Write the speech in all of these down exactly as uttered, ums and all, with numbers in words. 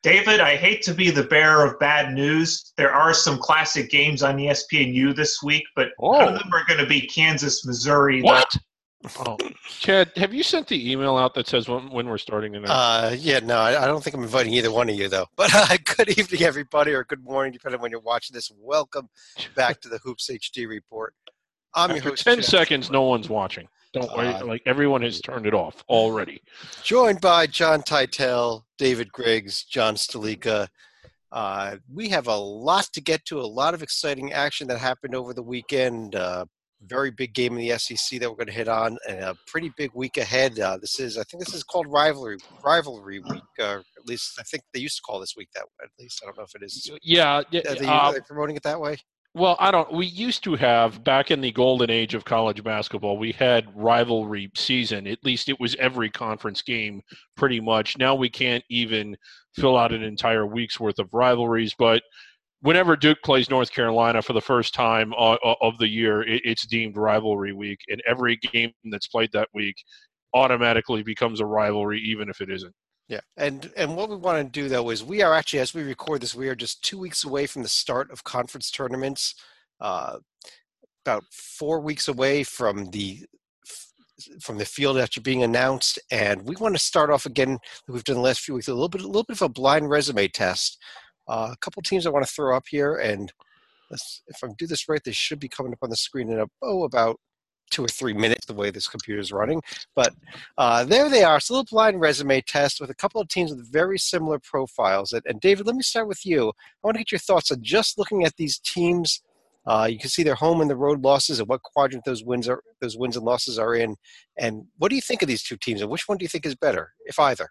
David, I hate to be the bearer of bad news. There are some classic games on E S P N U this week, but Oh. none of them are going to be Kansas, Missouri. What? Oh, Chad, have you sent the email out that says when, when we're starting tonight? Uh, yeah, no, I, I don't think I'm inviting either one of you, though. But uh, good evening, everybody, or good morning, depending on when you're watching this. Welcome back to the Hoops H D Report. I'm After your host, ten Chad seconds, Stewart. no one's watching. Don't worry. Uh, like, everyone has turned it off already. Joined by John Titel, David Griggs, John Stalika. Uh, we have a lot to get to, a lot of exciting action that happened over the weekend. Uh, very big game in the S E C that we're going to hit on, and a pretty big week ahead. Uh, this is, I think this is called rivalry rivalry week, or at least I think they used to call this week that way. At least I don't know if it is. Yeah. Are they, uh, are they promoting it that way? Well, I don't. We used to have, back in the golden age of college basketball, we had rivalry season. At least it was every conference game, pretty much. Now we can't even fill out an entire week's worth of rivalries. But whenever Duke plays North Carolina for the first time uh, of the year, it, it's deemed rivalry week, and every game that's played that week automatically becomes a rivalry, even if it isn't. Yeah, and and what we want to do, though, is we are actually, as we record this, we are just two weeks away from the start of conference tournaments, uh, about four weeks away from the from the field actually being announced, and we want to start off again, like we've done the last few weeks, a little bit, a little bit of a blind resume test. Uh, a couple teams I want to throw up here, and let's, if I do this right, they should be coming up on the screen in a, oh, about two or three minutes the way this computer is running. But uh, there they are. It's a little blind resume test with a couple of teams with very similar profiles. And, and David, let me start with you. I want to get your thoughts on just looking at these teams. Uh, you can see their home and the road losses and what quadrant those wins are, those wins and losses are in. And what do you think of these two teams, and which one do you think is better, if either?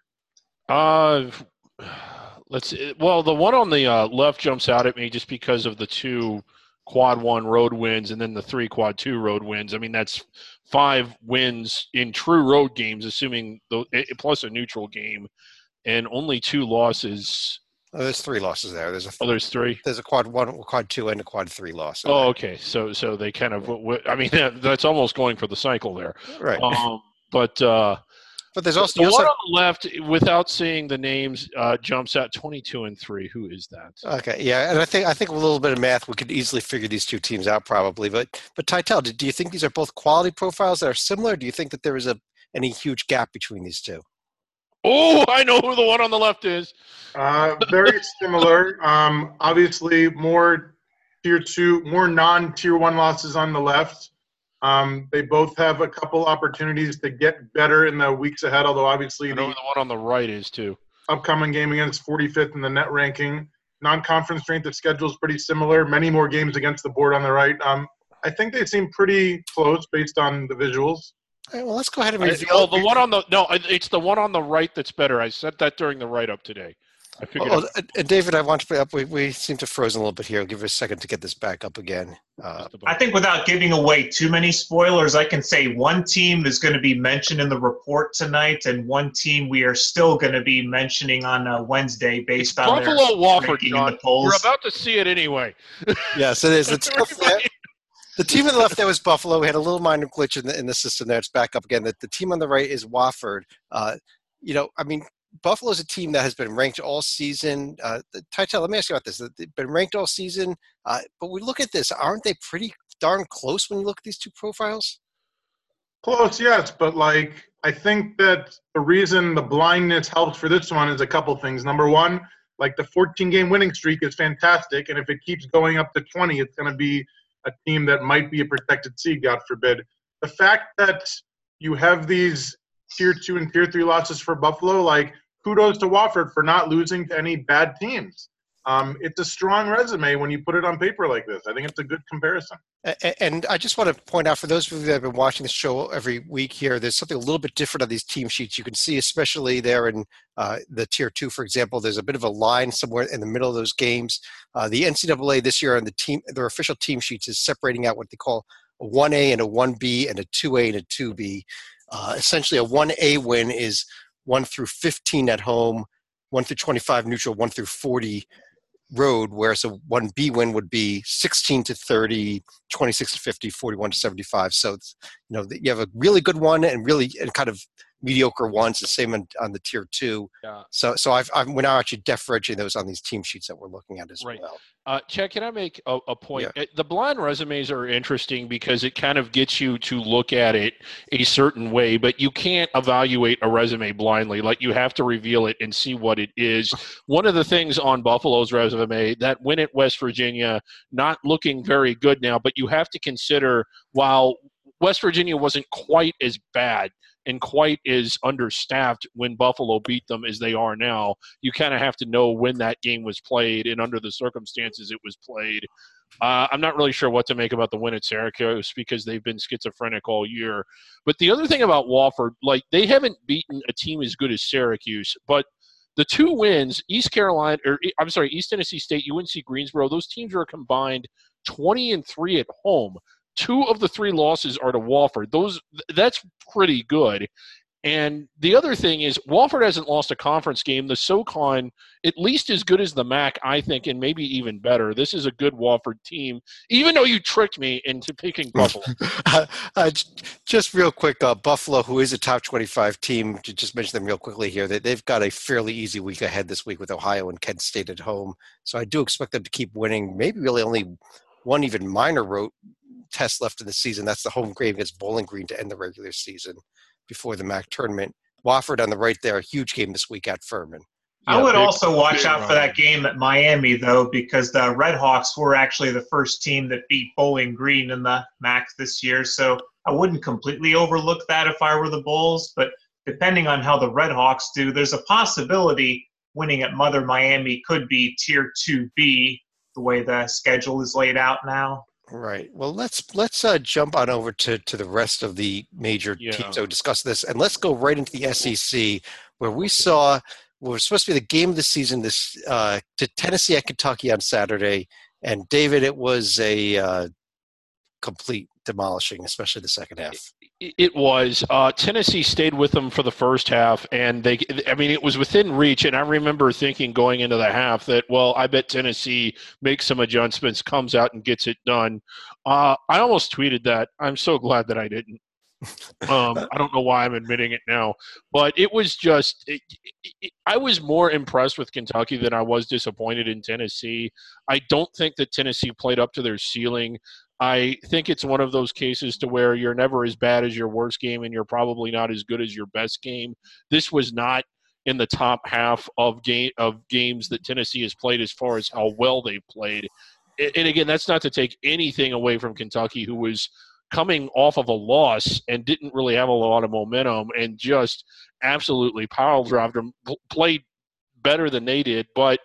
Uh, let's. Well, the one on the uh, left jumps out at me just because of the two quad one road wins and then the three quad two road wins. I mean, that's five wins in true road games, assuming the plus a neutral game, and only two losses. Oh, there's three losses there. There's a th- oh, there's three. There's a quad one, quad two, and a quad three loss. Oh, there. okay. So, so they kind of. I mean, that, that's almost going for the cycle there. Right. Um, but. Uh, But there's also the you one also, on the left, without seeing the names, uh, jumps out twenty-two and three. Who is that? Okay, yeah, and I think I think with a little bit of math, we could easily figure these two teams out, probably. But but Titel, do, do you think these are both quality profiles that are similar? Do you think that there is a any huge gap between these two? Oh, I know who the one on the left is. Uh, very similar. Um, obviously, more tier two, more non-tier one losses on the left. Um, they both have a couple opportunities to get better in the weeks ahead, although obviously I know the who the one on the right is too. upcoming game against forty-fifth in the net ranking. Non-conference strength of schedule is pretty similar. Many more games against the board on the right. Um, I think they seem pretty close based on the visuals. All right, well, let's go ahead and I, reveal. well, the one on the no, it's the one on the right that's better. I said that during the write-up today. I figured. Oh, and, and David, I want to put up. We, we seem to have frozen a little bit here. I'll give it a second to get this back up again. Uh, I think without giving away too many spoilers, I can say one team is going to be mentioned in the report tonight, and one team we are still going to be mentioning on uh, Wednesday based on Buffalo their Wofford, ranking in John. the polls. We're about to see it anyway. yes, it is. The team, the team on the left there was Buffalo. We had a little minor glitch in the in the system there. It's back up again. The, the team on the right is Wofford. Uh, you know, I mean, Buffalo's a team that has been ranked all season. Uh, Titel, let me ask you about this. They've been ranked all season, uh, but we look at this. Aren't they pretty darn close when you look at these two profiles? Close, yes, but like I think that the reason the blindness helps for this one is a couple things. Number one, like the fourteen-game winning streak is fantastic, and if it keeps going up to twenty, it's going to be a team that might be a protected seed, God forbid. The fact that you have these tier two and tier three losses for Buffalo, like kudos to Wofford for not losing to any bad teams. Um, it's a strong resume when you put it on paper like this. I think it's a good comparison. And I just want to point out for those of you that have been watching the show every week here, there's something a little bit different on these team sheets. You can see, especially there in uh, the tier two, for example, there's a bit of a line somewhere in the middle of those games. Uh, the N C double A this year on the team, their official team sheets is separating out what they call a one A and a one B and a two A and a two B. Uh, essentially, a one A win is one through fifteen at home, one through twenty-five neutral, one through forty road, whereas a one B win would be sixteen to thirty, twenty-six to fifty, forty-one to seventy-five. So, it's, you know, you have a really good one and really and kind of mediocre ones, the same on, on the tier two. Yeah. So so I've, I've we're now actually differentiating those on these team sheets that we're looking at as Right. well. Uh, Chet, can I make a, a point? Yeah. The blind resumes are interesting because it kind of gets you to look at it a certain way, but you can't evaluate a resume blindly. Like, you have to reveal it and see what it is. One of the things on Buffalo's resume, that win at West Virginia, not looking very good now, but you have to consider, while West Virginia wasn't quite as bad and quite as understaffed when Buffalo beat them as they are now, you kind of have to know when that game was played and under the circumstances it was played. Uh, I'm not really sure what to make about the win at Syracuse because they've been schizophrenic all year. But the other thing about Wofford, like, they haven't beaten a team as good as Syracuse, but the two wins, East Carolina, or I'm sorry, East Tennessee State, U N C Greensboro, those teams are combined twenty and three at home. Two of the three losses are to Wofford. Those that's pretty good. And the other thing is, Wofford hasn't lost a conference game. The SoCon, at least as good as the M A C, I think, and maybe even better. This is a good Wofford team, even though you tricked me into picking Buffalo. uh, uh, just real quick, uh, Buffalo, who is a top twenty-five team, to just mention them real quickly here, they, they've got a fairly easy week ahead this week with Ohio and Kent State at home. So I do expect them to keep winning, maybe really only one even minor road test left in the season. That's the home game against Bowling Green to end the regular season before the M A C tournament. Wofford on the right there, a huge game this week at Furman. I Yeah, would big- also watch big out for run. that game at Miami, though, because the Redhawks were actually the first team that beat Bowling Green in the M A C this year. So I wouldn't completely overlook that if I were the Bulls. But depending on how the Redhawks do, there's a possibility winning at Mother Miami could be Tier two B, the way the schedule is laid out now. Right. Well, let's let's uh, jump on over to, to the rest of the major Yeah. teams that would discuss this, and let's go right into the S E C, where we saw what was supposed to be the game of the season, this uh, to Tennessee at Kentucky on Saturday. And David, it was a uh, complete demolishing, especially the second half. It was. Uh, Tennessee stayed with them for the first half, and they, I mean, it was within reach. And I remember thinking going into the half that, well, I bet Tennessee makes some adjustments, comes out and gets it done. Uh, I almost tweeted that. I'm so glad that I didn't. Um, I don't know why I'm admitting it now, but it was just, it, it, I was more impressed with Kentucky than I was disappointed in Tennessee. I don't think that Tennessee played up to their ceiling. I think it's one of those cases to where you're never as bad as your worst game and you're probably not as good as your best game. This was not in the top half of game of games that Tennessee has played as far as how well they've played. And again, that's not to take anything away from Kentucky, who was coming off of a loss and didn't really have a lot of momentum and just absolutely pile dropped them, played better than they did. But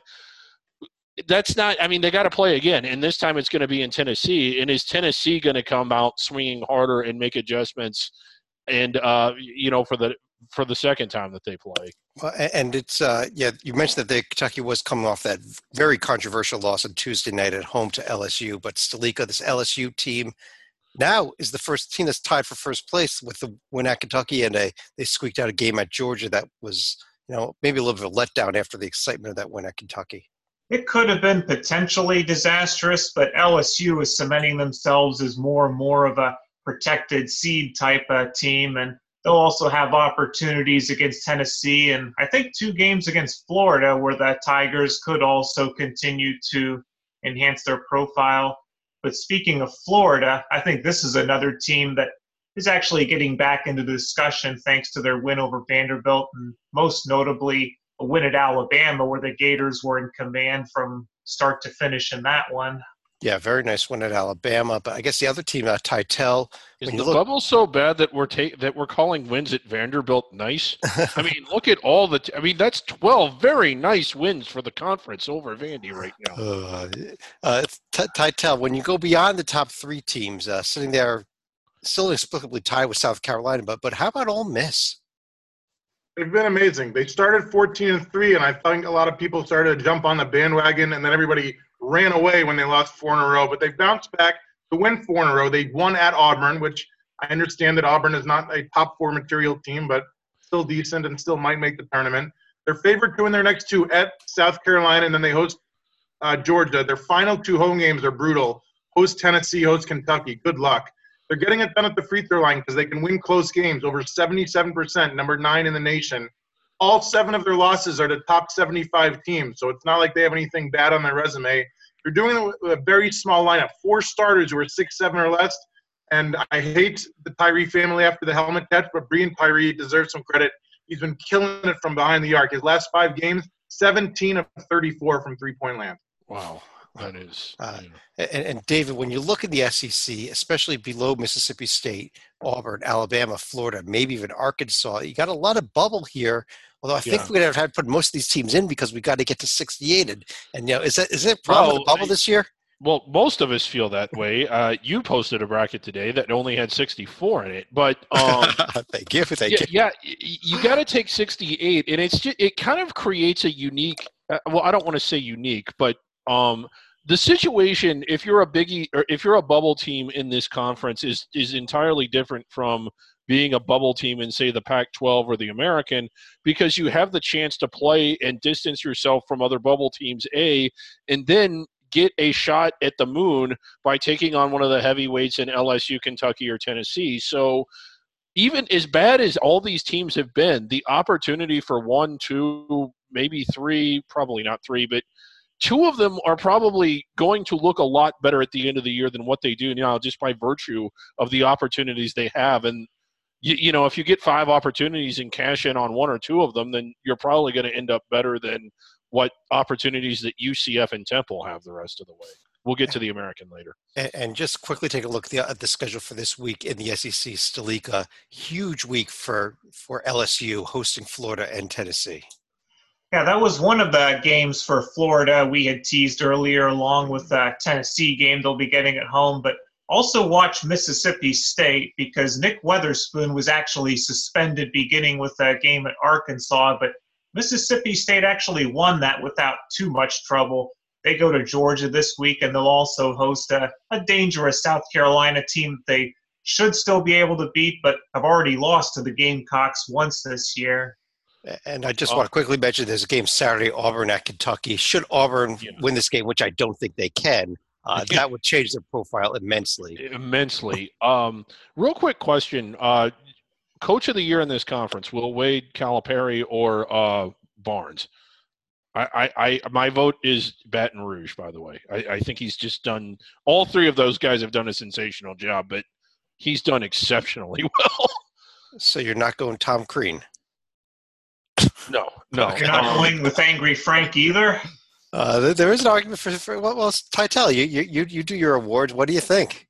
that's not, I mean, they got to play again, and this time it's going to be in Tennessee. And is Tennessee going to come out swinging harder and make adjustments and, uh, you know, for the for the second time that they play? Well, and it's, uh, yeah, you mentioned that the Kentucky was coming off that very controversial loss on Tuesday night at home to L S U, but Stalika, this L S U team, now is the first team that's tied for first place with the win at Kentucky, and a, they squeaked out a game at Georgia that was, you know, maybe a little bit of a letdown after the excitement of that win at Kentucky. It could have been potentially disastrous, but L S U is cementing themselves as more and more of a protected seed type of team, and they'll also have opportunities against Tennessee and I think two games against Florida where the Tigers could also continue to enhance their profile. But speaking of Florida, I think this is another team that is actually getting back into the discussion thanks to their win over Vanderbilt, and most notably a win at Alabama where the Gators were in command from start to finish in that one. Yeah, very nice win at Alabama. But I guess the other team, uh, Titel. Is when the you look- bubble so bad that we're ta- that we're calling wins at Vanderbilt nice? I mean, look at all the. T- I mean, that's twelve very nice wins for the conference over Vandy right now. Uh, uh, T- Titel, when you go beyond the top three teams, uh, sitting there, still inexplicably tied with South Carolina, but but how about Ole Miss? They've been amazing. They started fourteen and three, and I think a lot of people started to jump on the bandwagon, and then everybody ran away when they lost four in a row. But they've bounced back to win four in a row. They won at Auburn, which I understand that Auburn is not a top four material team, but still decent and still might make the tournament. They're favored to win their next two at South Carolina, and then they host uh, Georgia. Their final two home games are brutal. Host Tennessee, host Kentucky. Good luck. They're getting it done at the free throw line because they can win close games, over seventy-seven percent, number nine in the nation. All seven of their losses are to top seventy-five teams, so it's not like they have anything bad on their resume. You're doing it with a very small lineup, four starters who are six, seven or less. And I hate the Tyree family after the helmet catch, but Breein Tyree deserves some credit. He's been killing it from behind the arc. His last five games, seventeen of thirty-four from three-point land. Wow, that is. Uh, yeah. and, and David, when you look at the S E C, especially below Mississippi State, Auburn, Alabama, Florida, maybe even Arkansas, you got a lot of bubble here. Although I think Yeah. we'd have had to put most of these teams in because we got to get to sixty-eight. And, and you know, is that is that a problem Well, with the bubble I- this year? Well, most of us feel that way. Uh, you posted a bracket today that only had sixty-four in it, but um, Thank you. Thank yeah, you. yeah, y- you got to take sixty-eight, and it's just, it kind of creates a unique. Uh, well, I don't want to say unique, but um, the situation, if you're a biggie or if you're a bubble team in this conference, is is entirely different from being a bubble team in, say, the Pac twelve or the American, because you have the chance to play and distance yourself from other bubble teams, A, and then get a shot at the moon by taking on one of the heavyweights in L S U, Kentucky, or Tennessee. So even as bad as all these teams have been, the opportunity for one, two, maybe three, probably not three, but two of them are probably going to look a lot better at the end of the year than what they do now, just by virtue of the opportunities they have. And you, you know, if you get five opportunities and cash in on one or two of them, then you're probably going to end up better than what opportunities that U C F and Temple have the rest of the way. We'll get to the American later. And, and just quickly take a look at the, at the schedule for this week in the S E C. Stalika, huge week for, for L S U hosting Florida and Tennessee. Yeah, that was one of the games for Florida we had teased earlier, along with the Tennessee game they'll be getting at home. But also watch Mississippi State, because Nick Weatherspoon was actually suspended beginning with that game at Arkansas. But Mississippi State actually won that without too much trouble. They go to Georgia this week, and they'll also host a, a dangerous South Carolina team that they should still be able to beat, but have already lost to the Gamecocks once this year. And I just Oh. want to quickly mention there's a game Saturday, Auburn at Kentucky. Should Auburn Yeah. win this game, which I don't think they can, uh, that would change their profile immensely. Immensely. Um, real quick question. Uh, Coach of the year in this conference, will Wade, Calipari, or uh, Barnes? I, I, I, my vote is Baton Rouge, by the way. I, I think he's just done – all three of those guys have done a sensational job, but he's done exceptionally well. So you're not going Tom Crean. No, no. You're not Um, going with Angry Frank either? Uh, there- there is an argument for, for well, well, Titel, you, you, you, you do your awards. What do you think?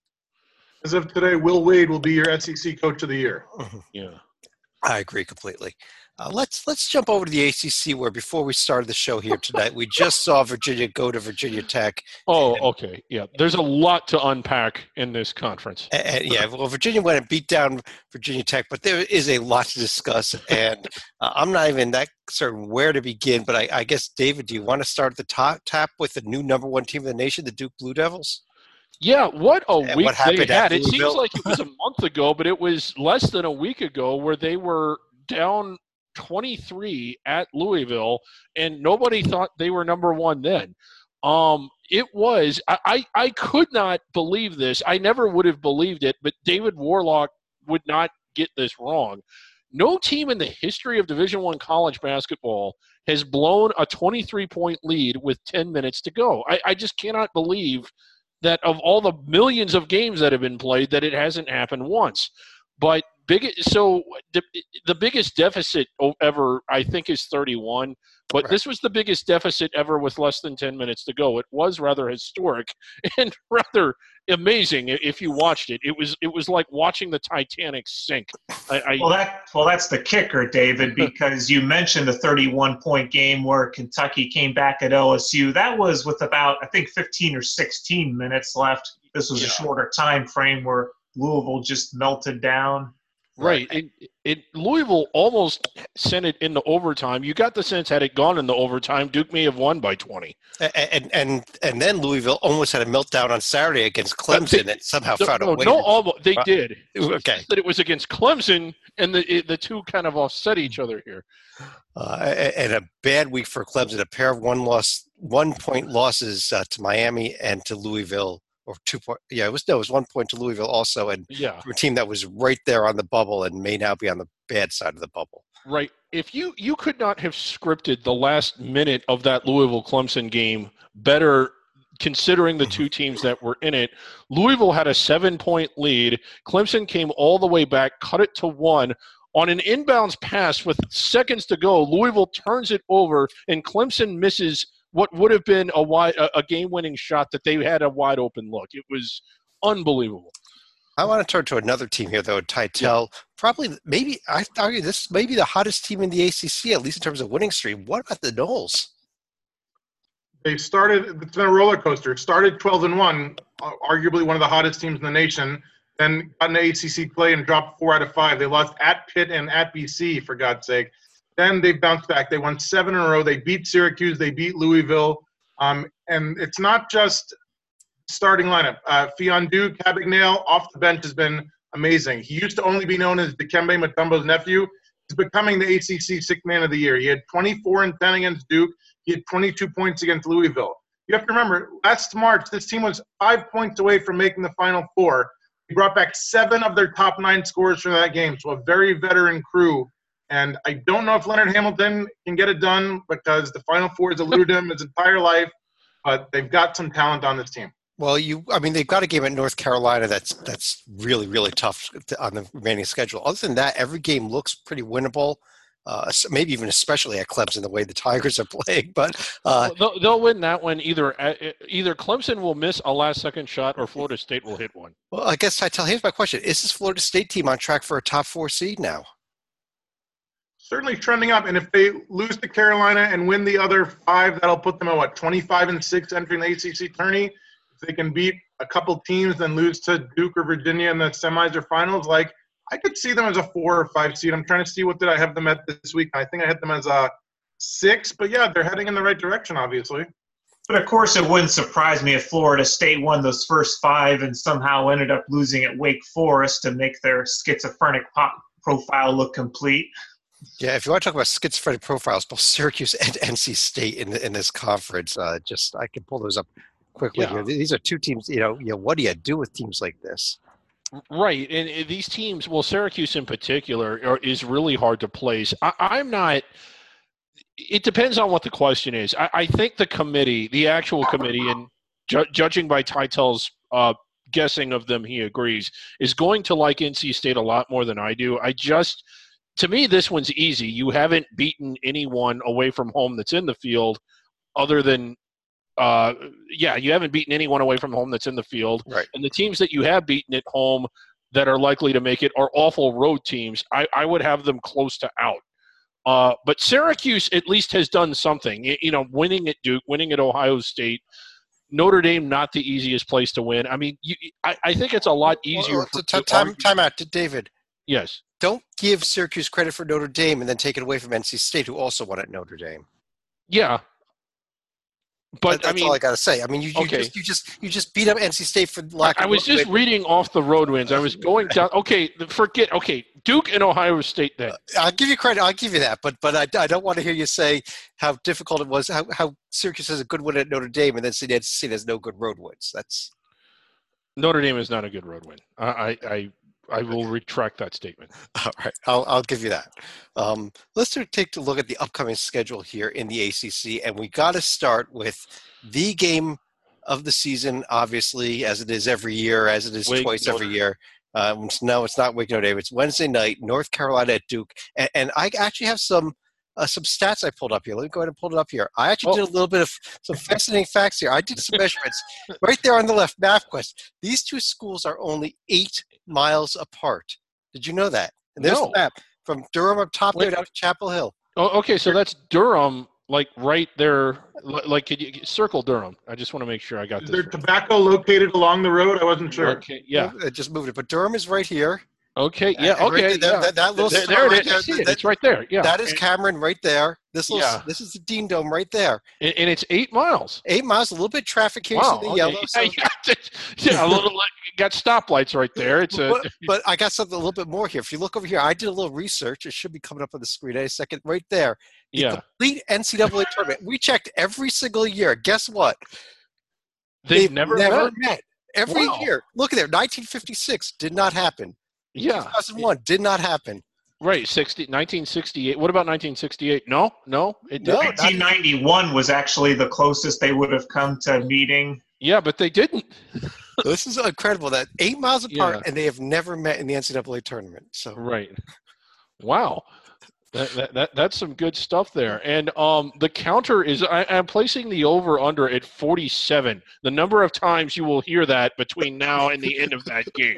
As of today, Will Wade will be your S E C Coach of the Year. Yeah. I agree completely. Uh, let's let's jump over to the A C C, where before we started the show here tonight, we just saw Virginia go to Virginia Tech. Oh, okay. Yeah. There's a lot to unpack in this conference. And, and, yeah, well, Virginia went and beat down Virginia Tech, but there is a lot to discuss, and uh, I'm not even that certain where to begin. But I, I guess, David, do you want to start at the top tap with the new number one team in the nation, the Duke Blue Devils? Yeah, what a And week what happened they at had. It seems Louisville? like it was a month ago, but it was less than a week ago where they were down twenty-three at Louisville, and nobody thought they were number one then. Um, it was I, I, I could not believe this. I never would have believed it, but David Warlock would not get this wrong. No team in the history of Division One college basketball has blown a twenty-three point lead with ten minutes to go. I, I just cannot believe that of all the millions of games that have been played, that it hasn't happened once. But big, so the, the biggest deficit ever, I think, is thirty-one. But Right. this was the biggest deficit ever with less than ten minutes to go. It was rather historic and rather amazing if you watched it. It was it was like watching the Titanic sink. I, I, Well, that well, that's the kicker, David, because you mentioned the thirty-one point game where Kentucky came back at L S U. That was with about, I think, fifteen or sixteen minutes left. This was Yeah. a shorter time frame where Louisville just melted down. Right. It, it, Louisville almost sent it into overtime. You got the sense had it gone into overtime, Duke may have won by twenty. And and and, and then Louisville almost had a meltdown on Saturday against Clemson, and somehow No, found a no, way. no to- almost, they Uh, did. okay. That it was against Clemson, and the it, the two kind of offset each other here. Uh, and a bad week for Clemson, a pair of one loss, one point losses uh, to Miami and to Louisville, or two point. Yeah, it was no, it was one point to Louisville also, and Yeah. from a team that was right there on the bubble and may now be on the bad side of the bubble. Right. If you you could not have scripted the last minute of that Louisville Clemson game better, considering the two teams that were in it. Louisville had a seven-point lead. Clemson came all the way back, cut it to one. On an inbounds pass with seconds to go, Louisville turns it over, and Clemson misses what would have been a wide, a, a game-winning shot that they had a wide-open look. It was unbelievable. I want to turn to another team here, though, Titel. Yeah. Probably, maybe, I argue this may be the hottest team in the A C C, at least in terms of winning streak. What about the Noles? They started, it's been a roller coaster. Started twelve and one, arguably one of the hottest teams in the nation. Then got into A C C play and dropped four out of five. They lost at Pitt and at B C, for God's sake. Then they bounced back. They won seven in a row. They beat Syracuse. They beat Louisville. Um, and it's not just starting lineup. Uh, Fiondu Cabagnale off the bench has been amazing. He used to only be known as Dikembe Mutombo's nephew. He's becoming the A C C Sixth Man of the Year. He had twenty-four and ten against Duke. He had twenty-two points against Louisville. You have to remember, last March, this team was five points away from making the Final Four. He brought back seven of their top nine scorers from that game, so a very veteran crew. And I don't know if Leonard Hamilton can get it done because the Final Four has eluded him his entire life, but they've got some talent on this team. Well, you, I mean, they've got a game at North Carolina that's that's really, really tough to, on the remaining schedule. Other than that, every game looks pretty winnable. Uh, maybe even especially at Clemson, the way the Tigers are playing. But uh, they'll, they'll win that one. Either either Clemson will miss a last-second shot, or Florida State will hit one. Well, I guess I tell. Here's my question: is this Florida State team on track for a top four seed now? Certainly trending up, and if they lose to Carolina and win the other five, that'll put them at what, twenty-five and six entering the A C C tourney. If they can beat a couple teams, then lose to Duke or Virginia in the semis or finals, like. I could see them as a four or five seed. I'm trying to see what did I have them at this week. I think I had them as a six, but yeah, they're heading in the right direction, obviously. But of course, it wouldn't surprise me if Florida State won those first five and somehow ended up losing at Wake Forest to make their schizophrenic pop profile look complete. Yeah, if you want to talk about schizophrenic profiles, both Syracuse and N C State in the, in this conference, uh, just I can pull those up quickly. Yeah. These are two teams. You know, you know, what do you do with teams like this? Right, and, and these teams, well, Syracuse in particular, are, is really hard to place. I, I'm not – it depends on what the question is. I, I think the committee, the actual committee, and ju- judging by Titel's uh, guessing of them, he agrees, is going to like N C State a lot more than I do. I just – to me, this one's easy. You haven't beaten anyone away from home that's in the field other than – Uh, yeah, you haven't beaten anyone away from home that's in the field. Right. And the teams that you have beaten at home that are likely to make it are awful road teams. I, I would have them close to out. Uh, but Syracuse at least has done something. You, you know, winning at Duke, winning at Ohio State. Notre Dame, not the easiest place to win. I mean, you, I, I think it's a lot easier. Well, for, t- time, time out to David. Yes. Don't give Syracuse credit for Notre Dame and then take it away from N C State, who also won at Notre Dame. Yeah. But that's I mean, all I gotta say. I mean, you, you okay. just you just you just beat up N C State for lack. I, of I was just win. reading off the road wins. I was going down. Okay, forget. Okay, Duke and Ohio State. Then I'll give you credit. I'll give you that. But but I, I don't want to hear you say how difficult it was. How how Syracuse has a good win at Notre Dame and then N C State has no good road wins. That's Notre Dame is not a good road win. I I. I I will retract that statement. All right, I'll I'll give you that. Um, let's take a look at the upcoming schedule here in the A C C, and we got to start with the game of the season, obviously, as it is every year, as it is Wake twice Notre every year. Uh, no, it's not Wake Notre Dame. It's Wednesday night, North Carolina at Duke, and, and I actually have some uh, some stats I pulled up here. Let me go ahead and pull it up here. I actually oh. did a little bit of some fascinating facts here. I did some measurements right there on the left. MapQuest. These two schools are only eight miles apart. Did you know that? And there's no. the map from Durham up top Wait. there down to Chapel Hill. Oh, okay, so that's Durham, like right there. Like, could you circle Durham? I just want to make sure I got Is this. there right. tobacco located along the road? I wasn't sure. Okay, yeah. I just moved it, but Durham is right here. Okay, yeah, And right okay. there, yeah. that, that little there, spot there it right is. I see it. that- It's right there. Yeah, That is Cameron right there. This little, Yeah. this is the Dean Dome right there. and, and it's eight miles. Eight miles, a little bit of traffic here. Wow. You see the okay. yellow. So, yeah, yeah, a little. Like, got stoplights right there. It's a. but, but I got something a little bit more here. If you look over here, I did a little research. It should be coming up on the screen any second. Right there. The Yeah. complete N C double A tournament. We checked every single year. Guess what? They've, never, met. met. Every Wow. year. Look at there. nineteen fifty-six did not happen. Yeah. two thousand one did not happen. Right. sixty, nineteen sixty-eight. What about nineteen sixty-eight? No, no, it No. didn't. nineteen ninety-one was actually the closest they would have come to meeting. Yeah, but they didn't. This is incredible. That eight miles apart, Yeah. and they have never met in the N C double A tournament. So Right. Wow. That, that, that that's some good stuff there. And um, the counter is I, I'm placing the over under at forty-seven. The number of times you will hear that between now and the end of that game.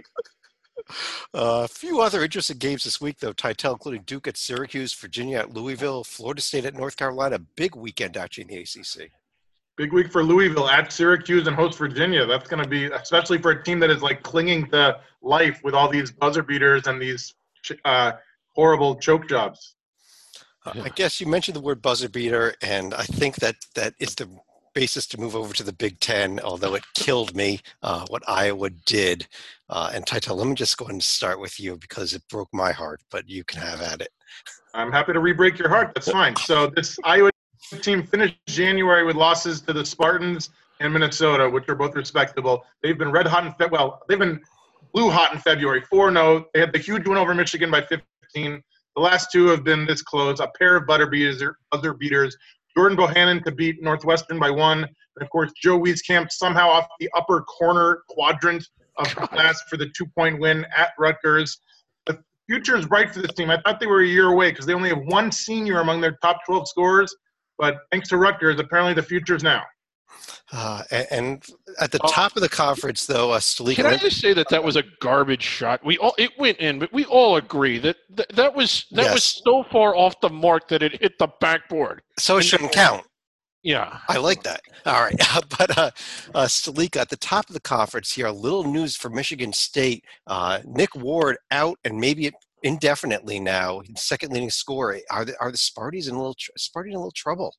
Uh, a few other interesting games this week, though. Titel, including Duke at Syracuse, Virginia at Louisville, Florida State at North Carolina. Big weekend actually in the A C C. Big week for Louisville at Syracuse and host Virginia. That's going to be, especially for a team that is like clinging to life with all these buzzer beaters and these uh, horrible choke jobs. Uh, I guess you mentioned the word buzzer beater, and I think that that is the basis to move over to the Big Ten, although it killed me uh, what Iowa did. Uh, and Titel, let me just go ahead and start with you because it broke my heart, but you can have at it. I'm happy to re-break your heart. That's fine. So this Iowa team finished January with losses to the Spartans and Minnesota, which are both respectable. They've been red hot in Fe- well, they've been blue hot in February, four and oh. They had the huge win over Michigan by fifteen. The last two have been this close, a pair of butter beaters, buzzer beaters. Jordan Bohannon to beat Northwestern by one. And, of course, Joe Wieskamp somehow off the upper corner quadrant of the class for the two-point win at Rutgers. The future is bright for this team. I thought they were a year away because they only have one senior among their top twelve scorers. But thanks to Rutgers, apparently the future is now. Uh, and, and at the Oh. top of the conference, though, uh, Stalika. Can I just say that that was a garbage shot? We all it went in, but we all agree that th- that was that Yes. was so far off the mark that it hit the backboard. So it shouldn't count. Yeah. I like that. All right. But uh, uh, Stalika, at the top of the conference here, a little news for Michigan State. Uh, Nick Ward out and maybe indefinitely now, second leading scorer. Are the, are the Sparties in a little tr- Sparty in a little trouble?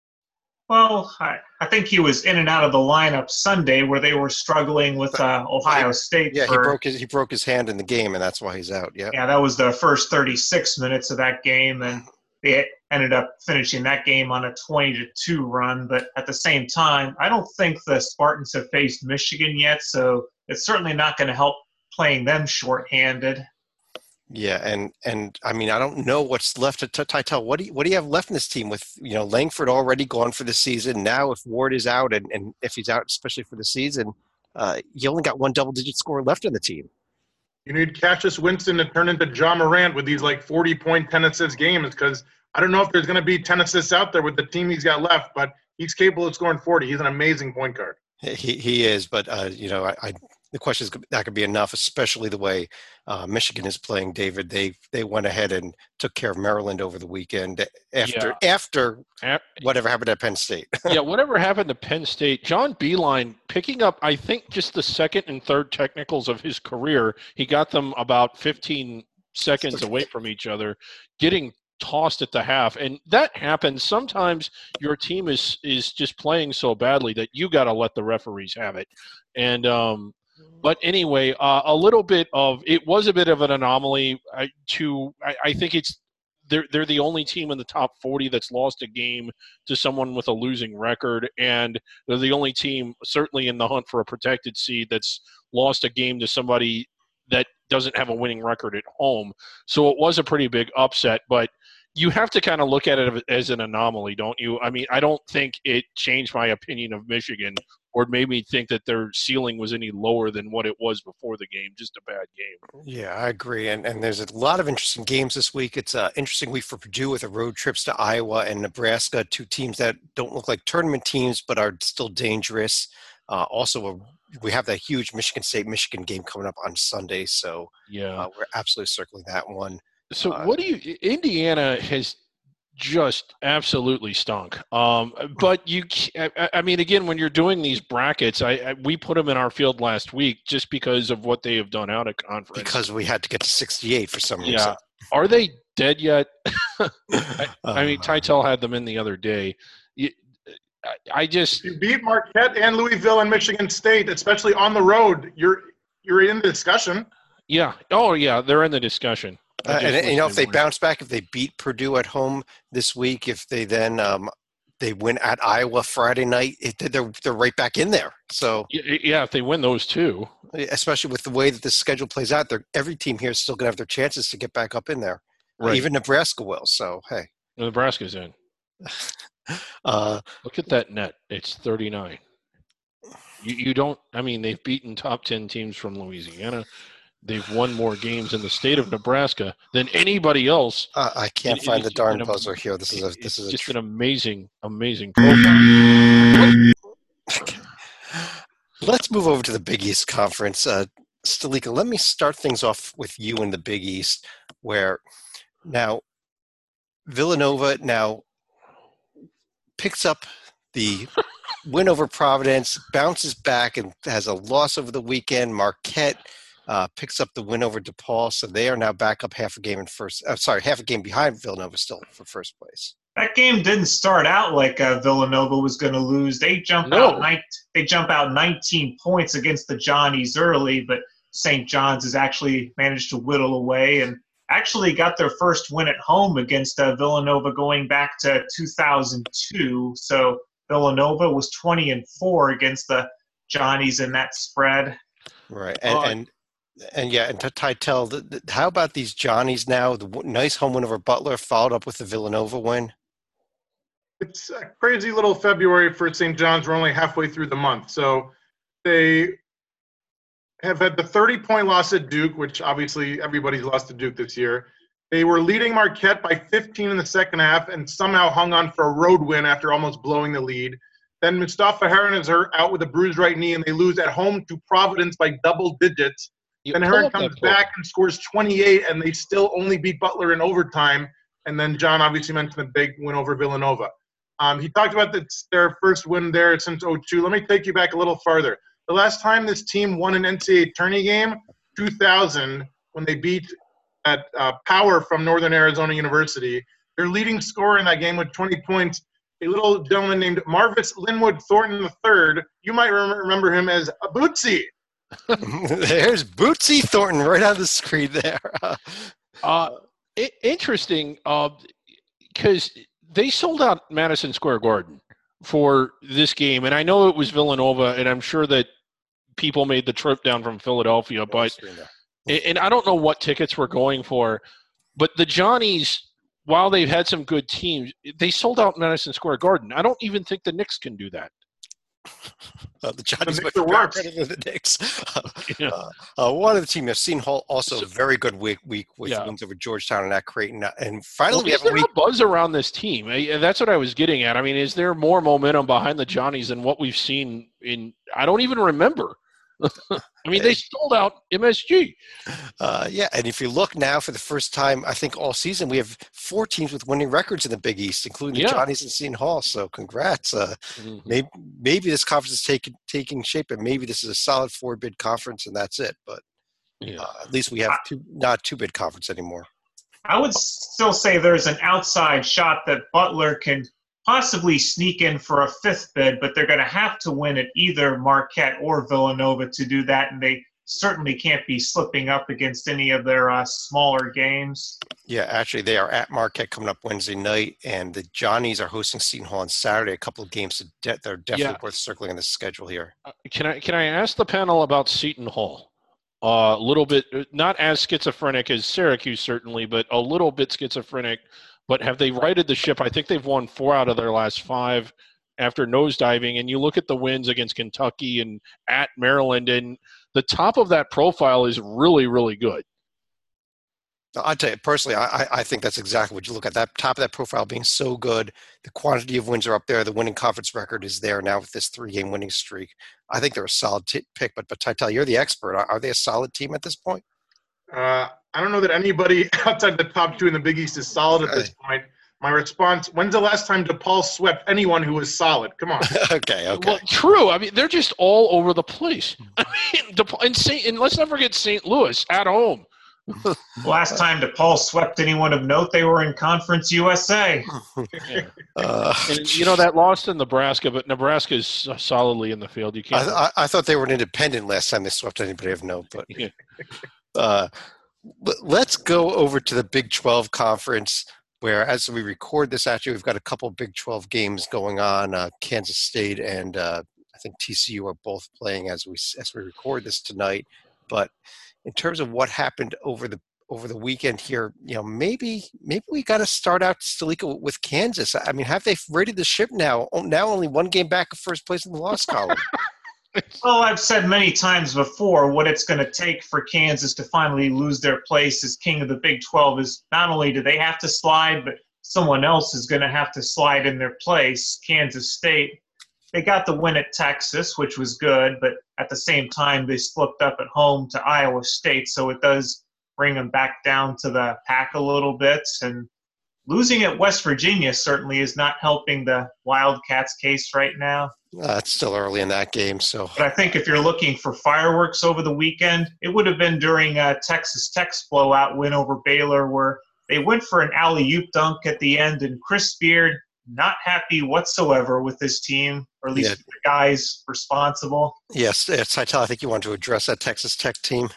Well, I, I think he was in and out of the lineup Sunday where they were struggling with uh, Ohio State. Yeah, he for, broke his he broke his hand in the game, and that's why he's out. Yeah. Yeah, that was the first thirty-six minutes of that game, and they ended up finishing that game on a twenty to two run. But at the same time, I don't think the Spartans have faced Michigan yet, so it's certainly not going to help playing them shorthanded. Yeah, and and I mean, I don't know what's left to Titel. What do you, what do you have left in this team with, you know, Langford already gone for the season? Now, if Ward is out, and, and if he's out, especially for the season, uh, you only got one double-digit scorer left on the team. You need Cassius Winston to turn into John Morant with these like forty-point ten assist games because I don't know if there's going to be ten assists out there with the team he's got left, but he's capable of scoring forty. He's an amazing point guard. He he is, but uh, you know, I, I the question is that could be enough, especially the way uh, Michigan is playing. David, they they went ahead and took care of Maryland over the weekend after Yeah. after Ap- whatever happened at Penn State. yeah, whatever happened to Penn State, John Beeline picking up, I think, just the second and third technicals of his career. He got them about fifteen seconds away from each other, getting tossed at the half. And that happens. Sometimes your team is is just playing so badly that you got to let the referees have it. And um, but anyway, uh, a little bit of it was a bit of an anomaly. I, to I, I think it's they're they're the only team in the top forty that's lost a game to someone with a losing record, and they're the only team certainly in the hunt for a protected seed that's lost a game to somebody that doesn't have a winning record at home. So it was a pretty big upset, but you have to kind of look at it as an anomaly, don't you? I mean, I don't think it changed my opinion of Michigan or made me think that their ceiling was any lower than what it was before the game. Just a bad game. Yeah, I agree. And and there's a lot of interesting games this week. It's an interesting week for Purdue with the road trips to Iowa and Nebraska, two teams that don't look like tournament teams but are still dangerous. Uh, also, a, we have that huge Michigan State-Michigan game coming up on Sunday, so Yeah. uh, we're absolutely circling that one. So Uh, what do you – Indiana has just absolutely stunk. Um, but you – I, I mean, again, when you're doing these brackets, I, I we put them in our field last week just because of what they have done out at conference. Because we had to get to sixty-eight for some reason. Yeah. Are they dead yet? I, I mean, Uh, Titel had them in the other day. You, I, I just – You beat Marquette and Louisville and Michigan State, especially on the road. You're you're in the discussion. yeah. Oh, yeah, they're in the discussion. I Uh, just and, and, wish you know, if they weren't. bounce back, if they beat Purdue at home this week, if they then um, they win at Iowa Friday night, it, they're they're right back in there. So yeah, if they win those two, especially with the way that the schedule plays out, they're, every team here is still going to have their chances to get back up in there. right. Even Nebraska will. So hey, Nebraska's in. uh, Look at that net; it's thirty-nine. You you don't. I mean, they've beaten top ten teams from Louisiana. They've won more games in the state of Nebraska than anybody else. uh, I can't It- find it's the darn an- buzzer here. This is a It's this is a just tr- an amazing, amazing profile. Let's move over to the Big East Conference. Uh, Stalika, let me start things off with you in the Big East, where now Villanova now picks up the win over Providence, bounces back, and has a loss over the weekend. Marquette uh, picks up the win over DePaul, so they are now back up half a game in first. Uh, sorry, half a game behind Villanova still for first place. That game didn't start out like uh, Villanova was going to lose. They jump No. out nine, they jump out nineteen points against the Johnnies early, but Saint John's has actually managed to whittle away and actually got their first win at home against uh, Villanova going back to two thousand two. So Villanova was twenty and four against the Johnnies in that spread. Right, and Uh, and, and yeah, and to Titel, the, the, how about these Johnnies now? The w- nice home win over Butler, followed up with the Villanova win. It's a crazy little February for Saint John's. We're only halfway through the month. So they have had the thirty-point loss at Duke, which obviously everybody's lost to Duke this year. They were leading Marquette by fifteen in the second half and somehow hung on for a road win after almost blowing the lead. Then Mustafa Heron is hurt out with a bruised right knee, and they lose at home to Providence by double digits. You Then pull Heron up that comes book. back and scores twenty-eight, and they still only beat Butler in overtime. And then John obviously mentioned the big win over Villanova. Um, he talked about that their first win there since oh two. Let me take you back a little farther. The last time this team won an N C double A tourney game, two thousand, when they beat that uh, Power from Northern Arizona University. Their leading scorer in that game with twenty points, a little gentleman named Marvis Linwood Thornton the third. You might rem- remember him as a Bootsy. There's Bootsy Thornton right on the screen there. Uh, I- interesting, because uh, they sold out Madison Square Garden for this game, and I know it was Villanova, and I'm sure that people made the trip down from Philadelphia, but and I don't know what tickets were going for, but the Johnnies, while they've had some good teams, they sold out Madison Square Garden. I don't even think the Knicks can do that. Uh, the Johnnies The much Knicks are worse. better than the Knicks. Yeah. uh, uh, one of the team, I've seen Hall also So- very good week week with Yeah. wins over Georgetown and at Creighton. Uh, And finally, Well, we is have a there week. a buzz around this team? Uh, That's what I was getting at. I mean, is there more momentum behind the Johnnies than what we've seen in – I don't even remember. I mean, they sold out M S G. Uh, yeah, and if you look now for the first time, I think all season, we have four teams with winning records in the Big East, including the Yeah. Johnnies and Seton Hall. So congrats. Uh, Mhm. maybe maybe this conference is taking taking shape, and maybe this is a solid four bid conference, and that's it. But Yeah. uh, at least we have two, not two bid conference anymore. I would still say there's an outside shot that Butler can possibly sneak in for a fifth bid, but they're going to have to win at either Marquette or Villanova to do that, and they certainly can't be slipping up against any of their uh, smaller games. Yeah, actually, they are at Marquette coming up Wednesday night, and the Johnnies are hosting Seton Hall on Saturday. A couple of games that de- they're definitely Yeah. worth circling on the schedule here. Uh, Can I can I ask the panel about Seton Hall? Uh, a little bit, not as schizophrenic as Syracuse, certainly, but a little bit schizophrenic. But have they righted the ship? I think they've won four out of their last five after nosediving. And you look at the wins against Kentucky and at Maryland, and the top of that profile is really, really good. I tell you personally, I, I- I think that's exactly what you look at. That top of that profile being so good, the quantity of wins are up there. The winning conference record is there now with this three-game winning streak. I think they're a solid t- pick. But but Titel, you're the expert. Are, are they a solid team at this point? Uh, I don't know that anybody outside the top two in the Big East is solid at this point. My response, when's the last time DePaul swept anyone who was solid? Come on. okay, okay. Well, true. I mean, they're just all over the place. I mean, DePaul, and, Saint, and let's not forget Saint Louis at home. Last time DePaul swept anyone of note, they were in Conference U S A. Uh, And you know that lost in Nebraska, but Nebraska is solidly in the field. You can't. I, I, I thought they were an independent last time they swept anybody of note, but Yeah. uh, but let's go over to the Big twelve conference. where as we record this, actually, we've got a couple Big twelve games going on. Uh, Kansas State and uh, I think T C U are both playing as we as we record this tonight. But in terms of what happened over the over the weekend here, you know, maybe maybe we got to start out, Stalika, with Kansas. I mean, have they rated the ship now? Now only one game back of first place in the loss column. Well, I've said many times before, what it's going to take for Kansas to finally lose their place as king of the Big twelve is not only do they have to slide, but someone else is going to have to slide in their place. Kansas State, they got the win at Texas, which was good, but at the same time, they slipped up at home to Iowa State, so it does bring them back down to the pack a little bit. And losing at West Virginia certainly is not helping the Wildcats case right now. Uh, it's still early in that game, so. But I think if you're looking for fireworks over the weekend, it would have been during a Texas Tech's blowout win over Baylor, where they went for an alley-oop dunk at the end, and Chris Beard not happy whatsoever with his team, or at least Yeah. with the guys responsible. Yes, it's Hightower, I think you want to address that Texas Tech team.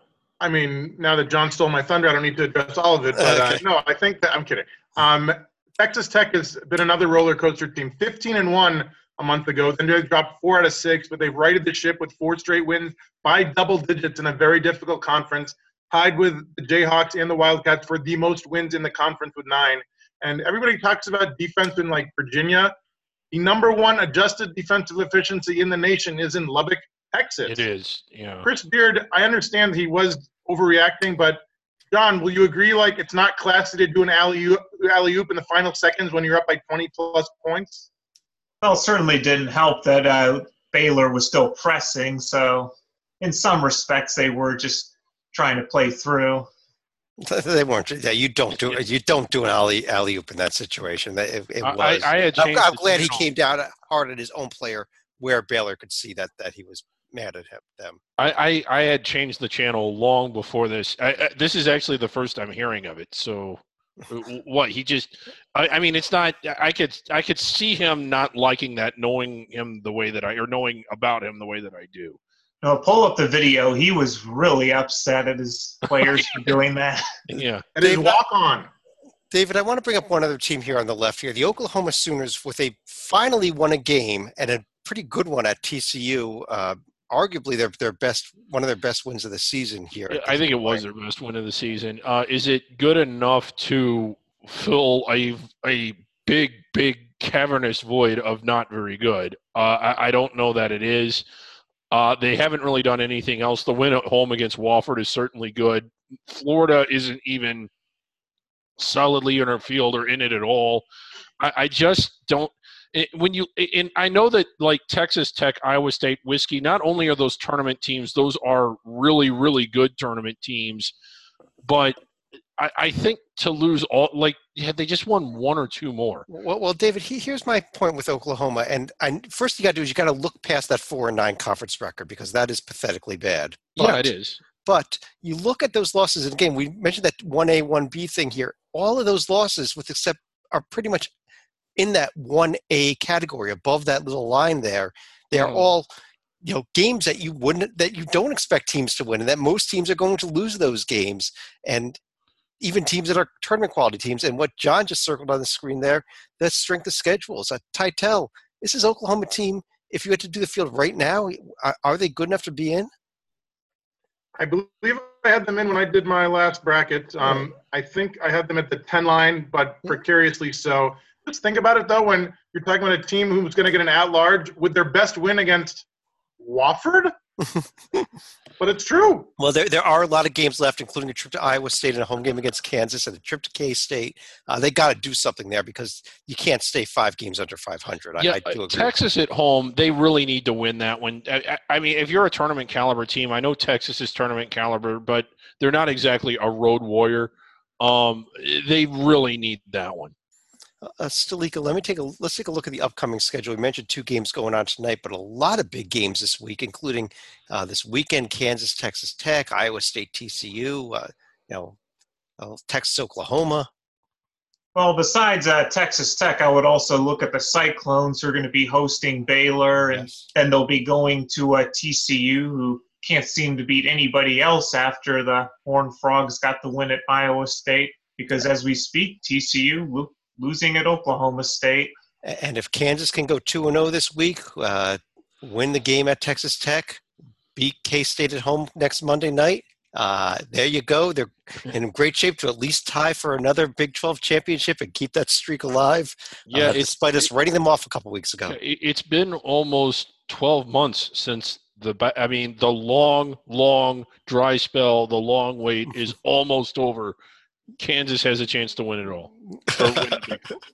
I mean, now that John stole my thunder, I don't need to address all of it. But Okay. uh, no, I think that I'm kidding. Um, Texas Tech has been another roller coaster team. fifteen and one a month ago. Then they dropped four out of six, but they've righted the ship with four straight wins by double digits in a very difficult conference. Tied with the Jayhawks and the Wildcats for the most wins in the conference with nine. And everybody talks about defense in like Virginia. The number one adjusted defensive efficiency in the nation is in Lubbock, Texas. It is, yeah. Chris Beard, I understand he was overreacting, but John, will you agree, like, it's not classy to do an alley-oop, alley-oop in the final seconds when you're up by twenty-plus points? Well, it certainly didn't help that uh, Baylor was still pressing, so in some respects they were just trying to play through. They weren't. Yeah, you don't do you don't do an alley alley oop in that situation. That it, it I, was. I had I'm, changed I'm the glad he channel. came down hard at his own player, where Baylor could see that that he was mad at him. Them. I, I, I had changed the channel long before this. I, I, this is actually the first I'm hearing of it. So, what he just, I, I mean, it's not. I could I could see him not liking that, knowing him the way that I, or knowing about him the way that I do. No, pull up the video. He was really upset at his players for doing that. Yeah. It is David, walk-on. David, I want to bring up one other team here on the left here. The Oklahoma Sooners, with a finally won a game and a pretty good one at T C U. Uh, arguably, their their best one of their best wins of the season here. I think it was their best win of the season. Uh, is it good enough to fill a a big, big cavernous void of not very good? Uh, I, I don't know that it is. Uh, they haven't really done anything else. The win at home against Wofford is certainly good. Florida isn't even solidly in our field or in it at all. I, I just don't. It, when you and I know that like Texas Tech, Iowa State, Whiskey, not only are those tournament teams, those are really, really good tournament teams. But I, I think to lose all, like, yeah, they just won one or two more. Well, well, David, he, here's my point with Oklahoma. And I, first, you got to do is you got to look past that four and nine conference record, because that is pathetically bad. But, Yeah, it is. But you look at those losses, and again, we mentioned that one A, one B thing here. All of those losses, with except, are pretty much in that one A category, above that little line there. They are Mm. all, you know, games that you wouldn't, that you don't expect teams to win, and that most teams are going to lose those games. And even teams that are tournament quality teams. And what John just circled on the screen there, the strength of schedules. Uh, Titel, this is Oklahoma team. If you had to do the field right now, are, are they good enough to be in? I believe I had them in when I did my last bracket. Um, I think I had them at the ten line, but precariously so. Just think about it, though, when you're talking about a team who's going to get an at-large with their best win against Wofford. But it's true. Well, there there are a lot of games left, including a trip to Iowa State and a home game against Kansas and a trip to K-State. Uh, they got to do something there, because you can't stay five games under five hundred. I, Yeah, I do agree. Texas at home, they really need to win that one. I, I mean, if you're a tournament caliber team, I know Texas is tournament caliber, but they're not exactly a road warrior. Um, they really need that one. Uh, Stalika, let me take a let's take a look at the upcoming schedule. We mentioned two games going on tonight, but a lot of big games this week, including uh, this weekend: Kansas, Texas Tech, Iowa State, T C U, uh, you know, uh, Texas, Oklahoma. Well, besides uh, Texas Tech, I would also look at the Cyclones, who are going to be hosting Baylor, and Yes. then they'll be going to uh, T C U, who can't seem to beat anybody else after the Horned Frogs got the win at Iowa State. because as we speak, T C U lo- losing at Oklahoma State. And if Kansas can go two and oh this week, uh, win the game at Texas Tech, beat K-State at home next Monday night, uh, there you go. They're in great shape to at least tie for another Big twelve championship and keep that streak alive, Yeah, uh, despite us writing them off a couple weeks ago. It, it's been almost twelve months since the – I mean, the long, long dry spell, the long wait is almost over. Kansas has a chance to win it all. Or win the Big twelve.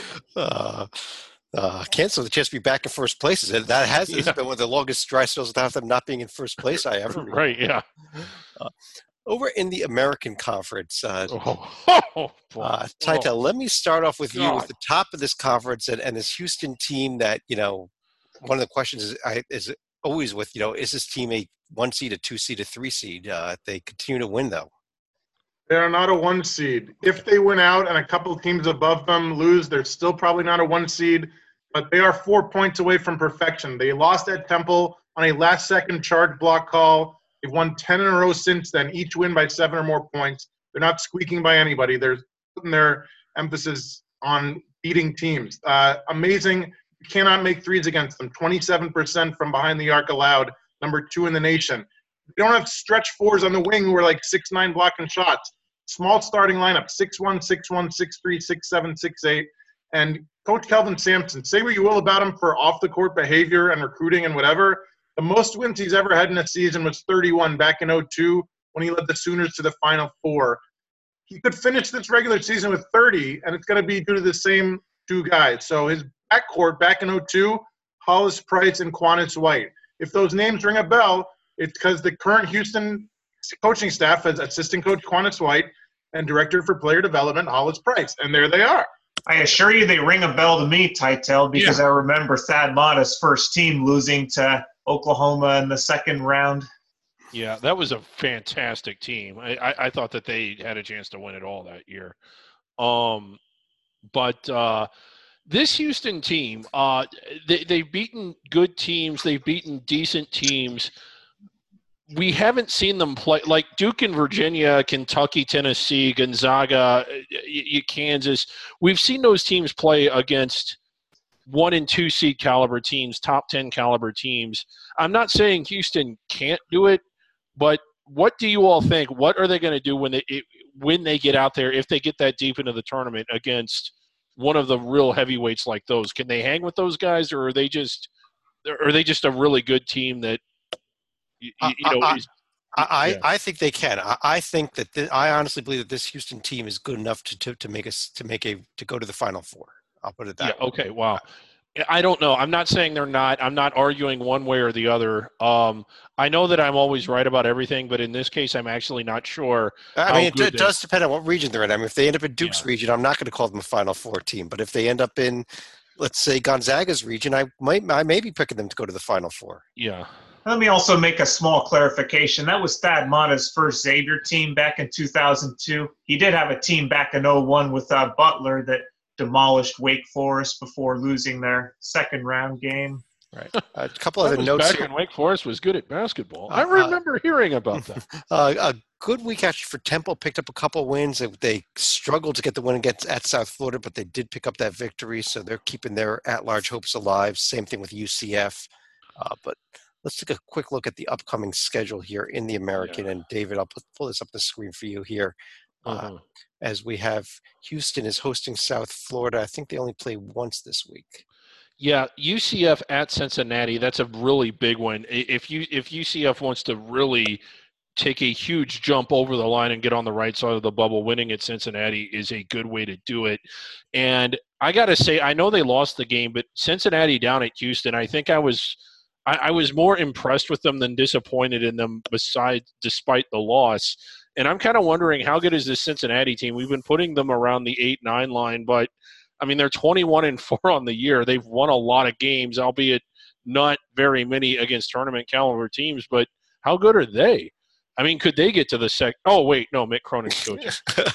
Uh, uh, Kansas with a chance to be back in first place. That has Yeah. been one of the longest dry spells without them not being in first place I ever remember. Right, yeah. Uh, over in the American Conference, uh, Oh, oh, boy. uh, Taita, Oh, let me start off with you God. at the top of this conference and, and this Houston team that, you know, one of the questions is, I, is always with, you know, is this team a one seed, a two seed, a three seed? Uh, they continue to win, though. They are not a one seed. If they win out and a couple of teams above them lose, they're still probably not a one seed, but they are four points away from perfection. They lost at Temple on a last-second charge block call. They've won ten in a row since then, each win by seven or more points. They're not squeaking by anybody. They're putting their emphasis on beating teams. Uh, amazing. You cannot make threes against them. twenty-seven percent from behind the arc allowed, number two in the nation. They don't have stretch fours on the wing who are like six nine blocking shots. Small starting lineup, six one, six one, six three, six seven, six eight. And Coach Kelvin Sampson, say what you will about him for off-the-court behavior and recruiting and whatever, the most wins he's ever had in a season was thirty-one back in oh two when he led the Sooners to the Final Four. He could finish this regular season with thirty, and it's going to be due to the same two guys. So his backcourt back in oh two, Hollis Price and Quantis White. If those names ring a bell, it's because the current Houston coaching staff has assistant coach Quantis White and director for player development Hollis Price, and there they are. I assure you they ring a bell to me, Tytel, because Yeah. I remember Thad Matta's first team losing to Oklahoma in the second round. Yeah, that was a fantastic team. I, I, I thought that they had a chance to win it all that year. Um, but uh, this Houston team, uh, they, they've beaten good teams. They've beaten decent teams. We haven't seen them play like Duke and Virginia, Kentucky, Tennessee, Gonzaga, y- y- Kansas. We've seen those teams play against one and two seed caliber teams, top ten caliber teams. I'm not saying Houston can't do it, but what do you all think? What are they going to do when they it, when they get out there, if they get that deep into the tournament against one of the real heavyweights like those? Can they hang with those guys, or are they just are they just a really good team that you, you know? I, is, I, yeah. I think they can. I, I think that th- I honestly believe that this Houston team is good enough to, to, to make us to make a to go to the Final Four. I'll put it that Yeah. way. Okay. Wow. I don't know. I'm not saying they're not. I'm not arguing one way or the other. Um, I know that I'm always right about everything, but in this case, I'm actually not sure. I how mean, it, good it they- does depend on what region they're in. I mean, if they end up in Duke's Yeah. region, I'm not going to call them a Final Four team. But if they end up in, let's say, Gonzaga's region, I might I may be picking them to go to the Final Four. Yeah. Let me also make a small clarification. That was Thad Matta's first Xavier team back in two thousand two. He did have a team back in oh one with uh, Butler that demolished Wake Forest before losing their second round game. Right. A couple That other was notes back here. when Wake Forest was good at basketball. I Uh, remember hearing about that. Uh, a good week actually for Temple. Picked up a couple wins. They, they struggled to get the win against at South Florida, but they did pick up that victory. So they're keeping their at-large hopes alive. Same thing with U C F. Uh, but let's take a quick look at the upcoming schedule here in the American. Yeah. And David, I'll put, pull this up on the screen for you here. Uh, Mhm. as we have Houston is hosting South Florida. I think they only play once this week. Yeah, U C F at Cincinnati. That's a really big one. I- If you if U C F wants to really take a huge jump over the line and get on the right side of the bubble, winning at Cincinnati is a good way to do it. And I got to say, I know they lost the game, but Cincinnati down at Houston, I think I was I, I was more impressed with them than disappointed in them. Besides, despite the loss, and I'm kind of wondering how good is this Cincinnati team? We've been putting them around the eight nine line, but I mean, they're twenty-one and four on the year. They've won a lot of games, albeit not very many against tournament caliber teams. But how good are they? I mean, could they get to the sec? Oh, wait, no, Mick Cronin's coaching.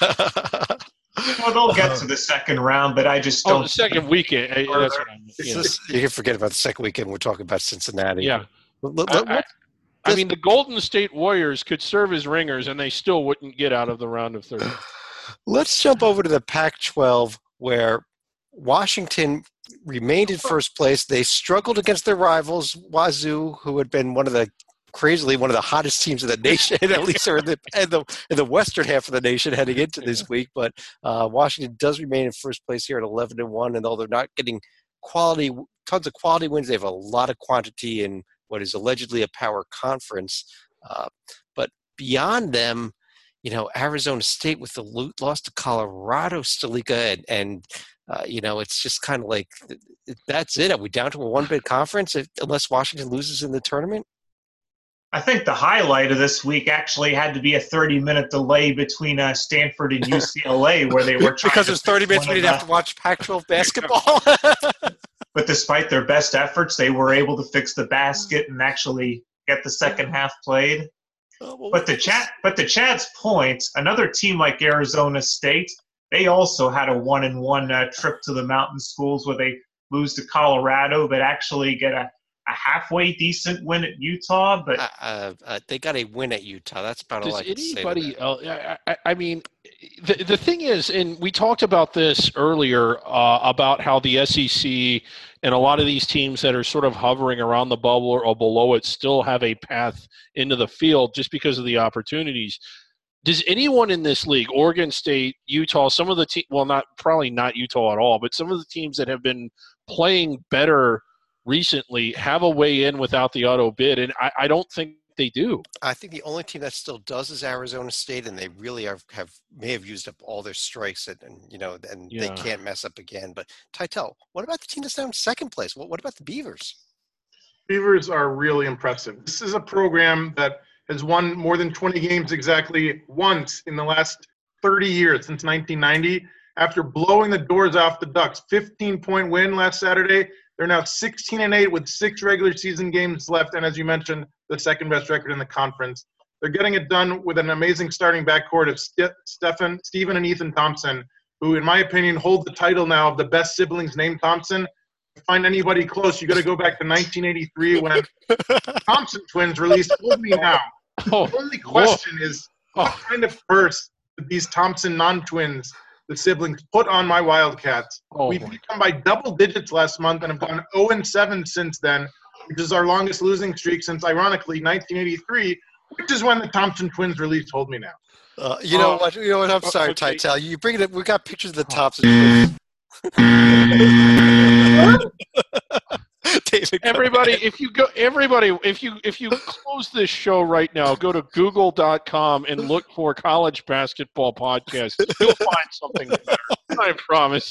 Well, they'll get to the second round, but I just Oh, don't. the second weekend. eh, That's what I mean. It's Yeah. just- you can forget about the second weekend. We're talking about Cincinnati. Yeah. Let- I, let- I, let- I mean, the Golden State Warriors could serve as ringers, and they still wouldn't get out of the round of thirty. Let's jump over to the Pac twelve, where Washington remained in first place. They struggled against their rivals, Wazoo, who had been one of the crazily one of the hottest teams in the nation, at least in the, in the in the western half of the nation heading into this week. But uh, Washington does remain in first place here at eleven and one, and though they're not getting quality, tons of quality wins, they have a lot of quantity in what is allegedly a power conference. Uh, but beyond them, you know, Arizona State with the loss to Colorado, Stalika, and, and uh, you know, it's just kind of like, that's it. Are we down to a one-bid conference if, unless Washington loses in the tournament? I think the highlight of this week actually had to be a thirty-minute delay between uh, Stanford and U C L A, where they were trying because to it's thirty minutes we didn't have to watch Pac twelve basketball. But despite their best efforts, they were able to fix the basket and actually get the second half played. But the chat, but to Chad's point, another team like Arizona State, they also had a one and one uh, trip to the mountain schools where they lose to Colorado, but actually get a, a halfway decent win at Utah. But uh, uh, uh, they got a win at Utah. That's about Does all I can say. Anybody else, I, I, I mean, the the thing is, and we talked about this earlier uh, about how the S E C and a lot of these teams that are sort of hovering around the bubble or, or below it still have a path into the field just because of the opportunities. Does anyone in this league, Oregon State, Utah, some of the te- well, not probably not Utah at all, but some of the teams that have been playing better recently have a way in without the auto bid, and I, I don't think they do. I think the only team that still does is Arizona State, and they really are, have may have used up all their strikes, and, and you know, and yeah. they can't mess up again. But Titel, what about the team that's down in second place? What what about the Beavers? Beavers are really impressive. This is a program that has won more than twenty games exactly once in the last thirty years, since nineteen ninety. After blowing the doors off the Ducks, fifteen-point win last Saturday. They're now sixteen and eight with six regular season games left, and as you mentioned, the second best record in the conference. They're getting it done with an amazing starting backcourt of St- Stephen, Stephen and Ethan Thompson, who, in my opinion, hold the title now of the best siblings named Thompson. To find anybody close, you got to go back to nineteen eighty-three when Thompson twins released "Hold Me Now." Oh, the only question whoa. is, what oh. kind of curse did these Thompson non-twins, the siblings, put on my Wildcats? Oh, we beat them by double digits last month and have gone oh and seven since then, which is our longest losing streak since, ironically, nineteen eighty-three, which is when the Thompson twins released "Hold Me Now." Uh, you know uh, what? You know what? I'm sorry, okay. Titel. You bring it up. We got pictures of the Thompson twins. David, everybody, if you go, everybody, if you if you close this show right now, go to google dot com and look for College Basketball Podcast. You'll find something better. I promise.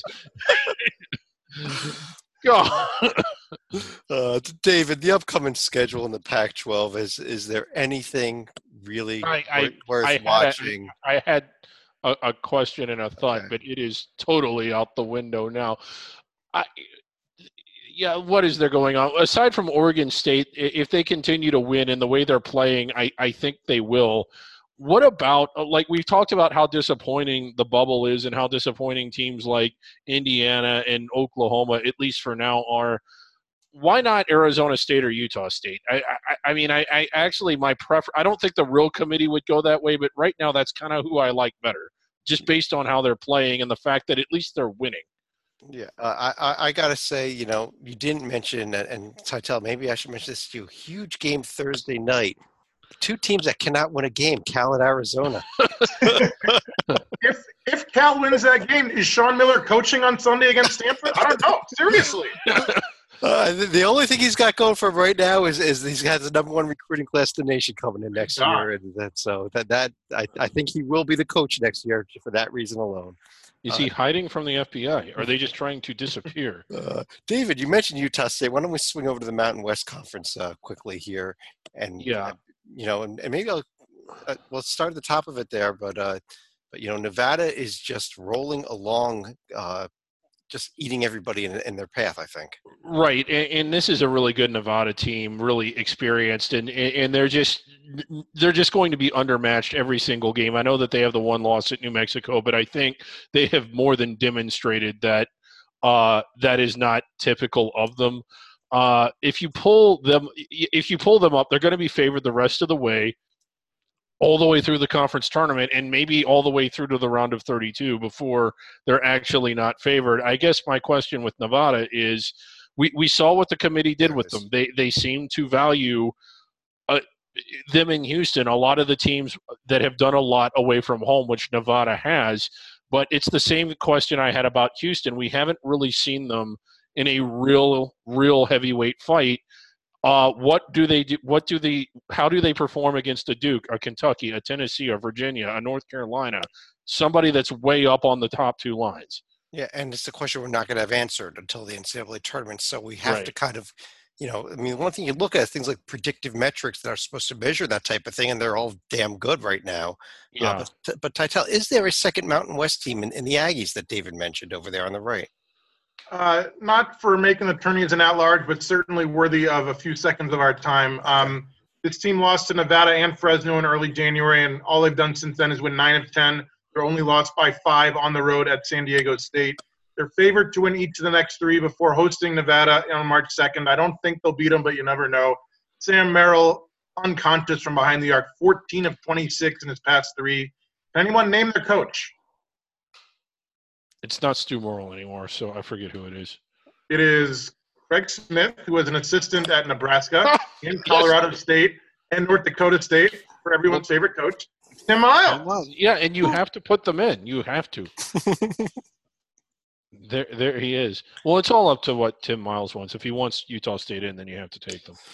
Go. Uh, David, the upcoming schedule in the Pac twelve, is is there anything really I, I, worth I watching? Had, I had a, a question and a thought, okay. but it is totally out the window now. I. Yeah, what is there going on? Aside from Oregon State, if they continue to win in the way they're playing, I, I think they will. What about, like we've talked about how disappointing the bubble is and how disappointing teams like Indiana and Oklahoma, at least for now, are. Why not Arizona State or Utah State? I I, I mean, I, I actually, my prefer. I don't think the real committee would go that way, but right now that's kind of who I like better, just based on how they're playing and the fact that at least they're winning. Yeah, uh, I I got to say, you know, you didn't mention, and Titel, maybe I should mention this to you, huge game Thursday night. Two teams that cannot win a game, Cal and Arizona. if if Cal wins that game, is Sean Miller coaching on Sunday against Stanford? I don't know. Seriously. Uh, the, the only thing he's got going for him right now is, is he's got the number one recruiting class in the nation coming in next God. year, and that so that that I, I think he will be the coach next year for that reason alone. Is uh, he hiding from the F B I? Are they just trying to disappear? Uh, David, you mentioned Utah State. Why don't we swing over to the Mountain West Conference uh, quickly here? And yeah, uh, you know, and, and maybe I'll uh, we'll start at the top of it there. But uh, but you know, Nevada is just rolling along, uh, just eating everybody in, in their path, I think. Right, and, and this is a really good Nevada team, really experienced, and and they're just they're just going to be undermatched every single game. I know that they have the one loss at New Mexico, but I think they have more than demonstrated that uh, that is not typical of them. Uh, if you pull them, if you pull them up, they're going to be favored the rest of the way. all the way through the conference tournament and maybe all the way through to the round of thirty-two before they're actually not favored. I guess my question with Nevada is we, we saw what the committee did with them. They they seem to value uh, them in Houston, a lot of the teams that have done a lot away from home, which Nevada has. But it's the same question I had about Houston. We haven't really seen them in a real, real heavyweight fight. Uh, what do they do? What do they? How do they perform against a Duke, a Kentucky, a Tennessee, a Virginia, a North Carolina, somebody that's way up on the top two lines? Yeah, and it's a question we're not going to have answered until the N C double A tournament. So we have Right. to kind of, you know, I mean, one thing you look at is things like predictive metrics that are supposed to measure that type of thing, and they're all damn good right now. Yeah. Uh, but, but Titel, is there a second Mountain West team in, in the Aggies that David mentioned over there on the right? Uh, not for making the tourney as an at-large, but certainly worthy of a few seconds of our time. Um, this team lost to Nevada and Fresno in early January, and all they've done since then is win nine of ten. They're only lost by five on the road at San Diego State. They're favored to win each of the next three before hosting Nevada on March second. I don't think they'll beat them, but you never know. Sam Merrill, unconscious from behind the arc, fourteen of twenty-six in his past three. Can anyone name their coach? It's not Stu Morrill anymore, so I forget who it is. It is Craig Smith, who was an assistant at Nebraska and Colorado Yes. State and North Dakota State, for everyone's favorite coach, Tim Miles. Yeah, and you have to put them in. You have to. There, there he is. Well, it's all up to what Tim Miles wants. If he wants Utah State in, then you have to take them.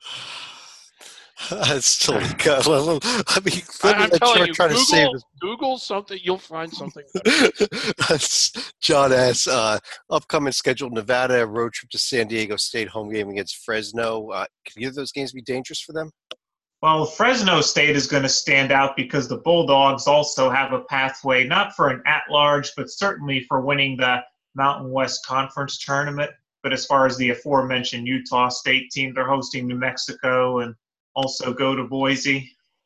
It's still, God, let me, let me I, I'm let telling John you, try to save Google, this. Google something. You'll find something better. John asks, uh, upcoming scheduled Nevada road trip to San Diego State, home game against Fresno. Uh, can either of those games be dangerous for them? Well, Fresno State is going to stand out because the Bulldogs also have a pathway, not for an at-large, but certainly for winning the Mountain West Conference tournament. But as far as the aforementioned Utah State team, they're hosting New Mexico and also go to Boise.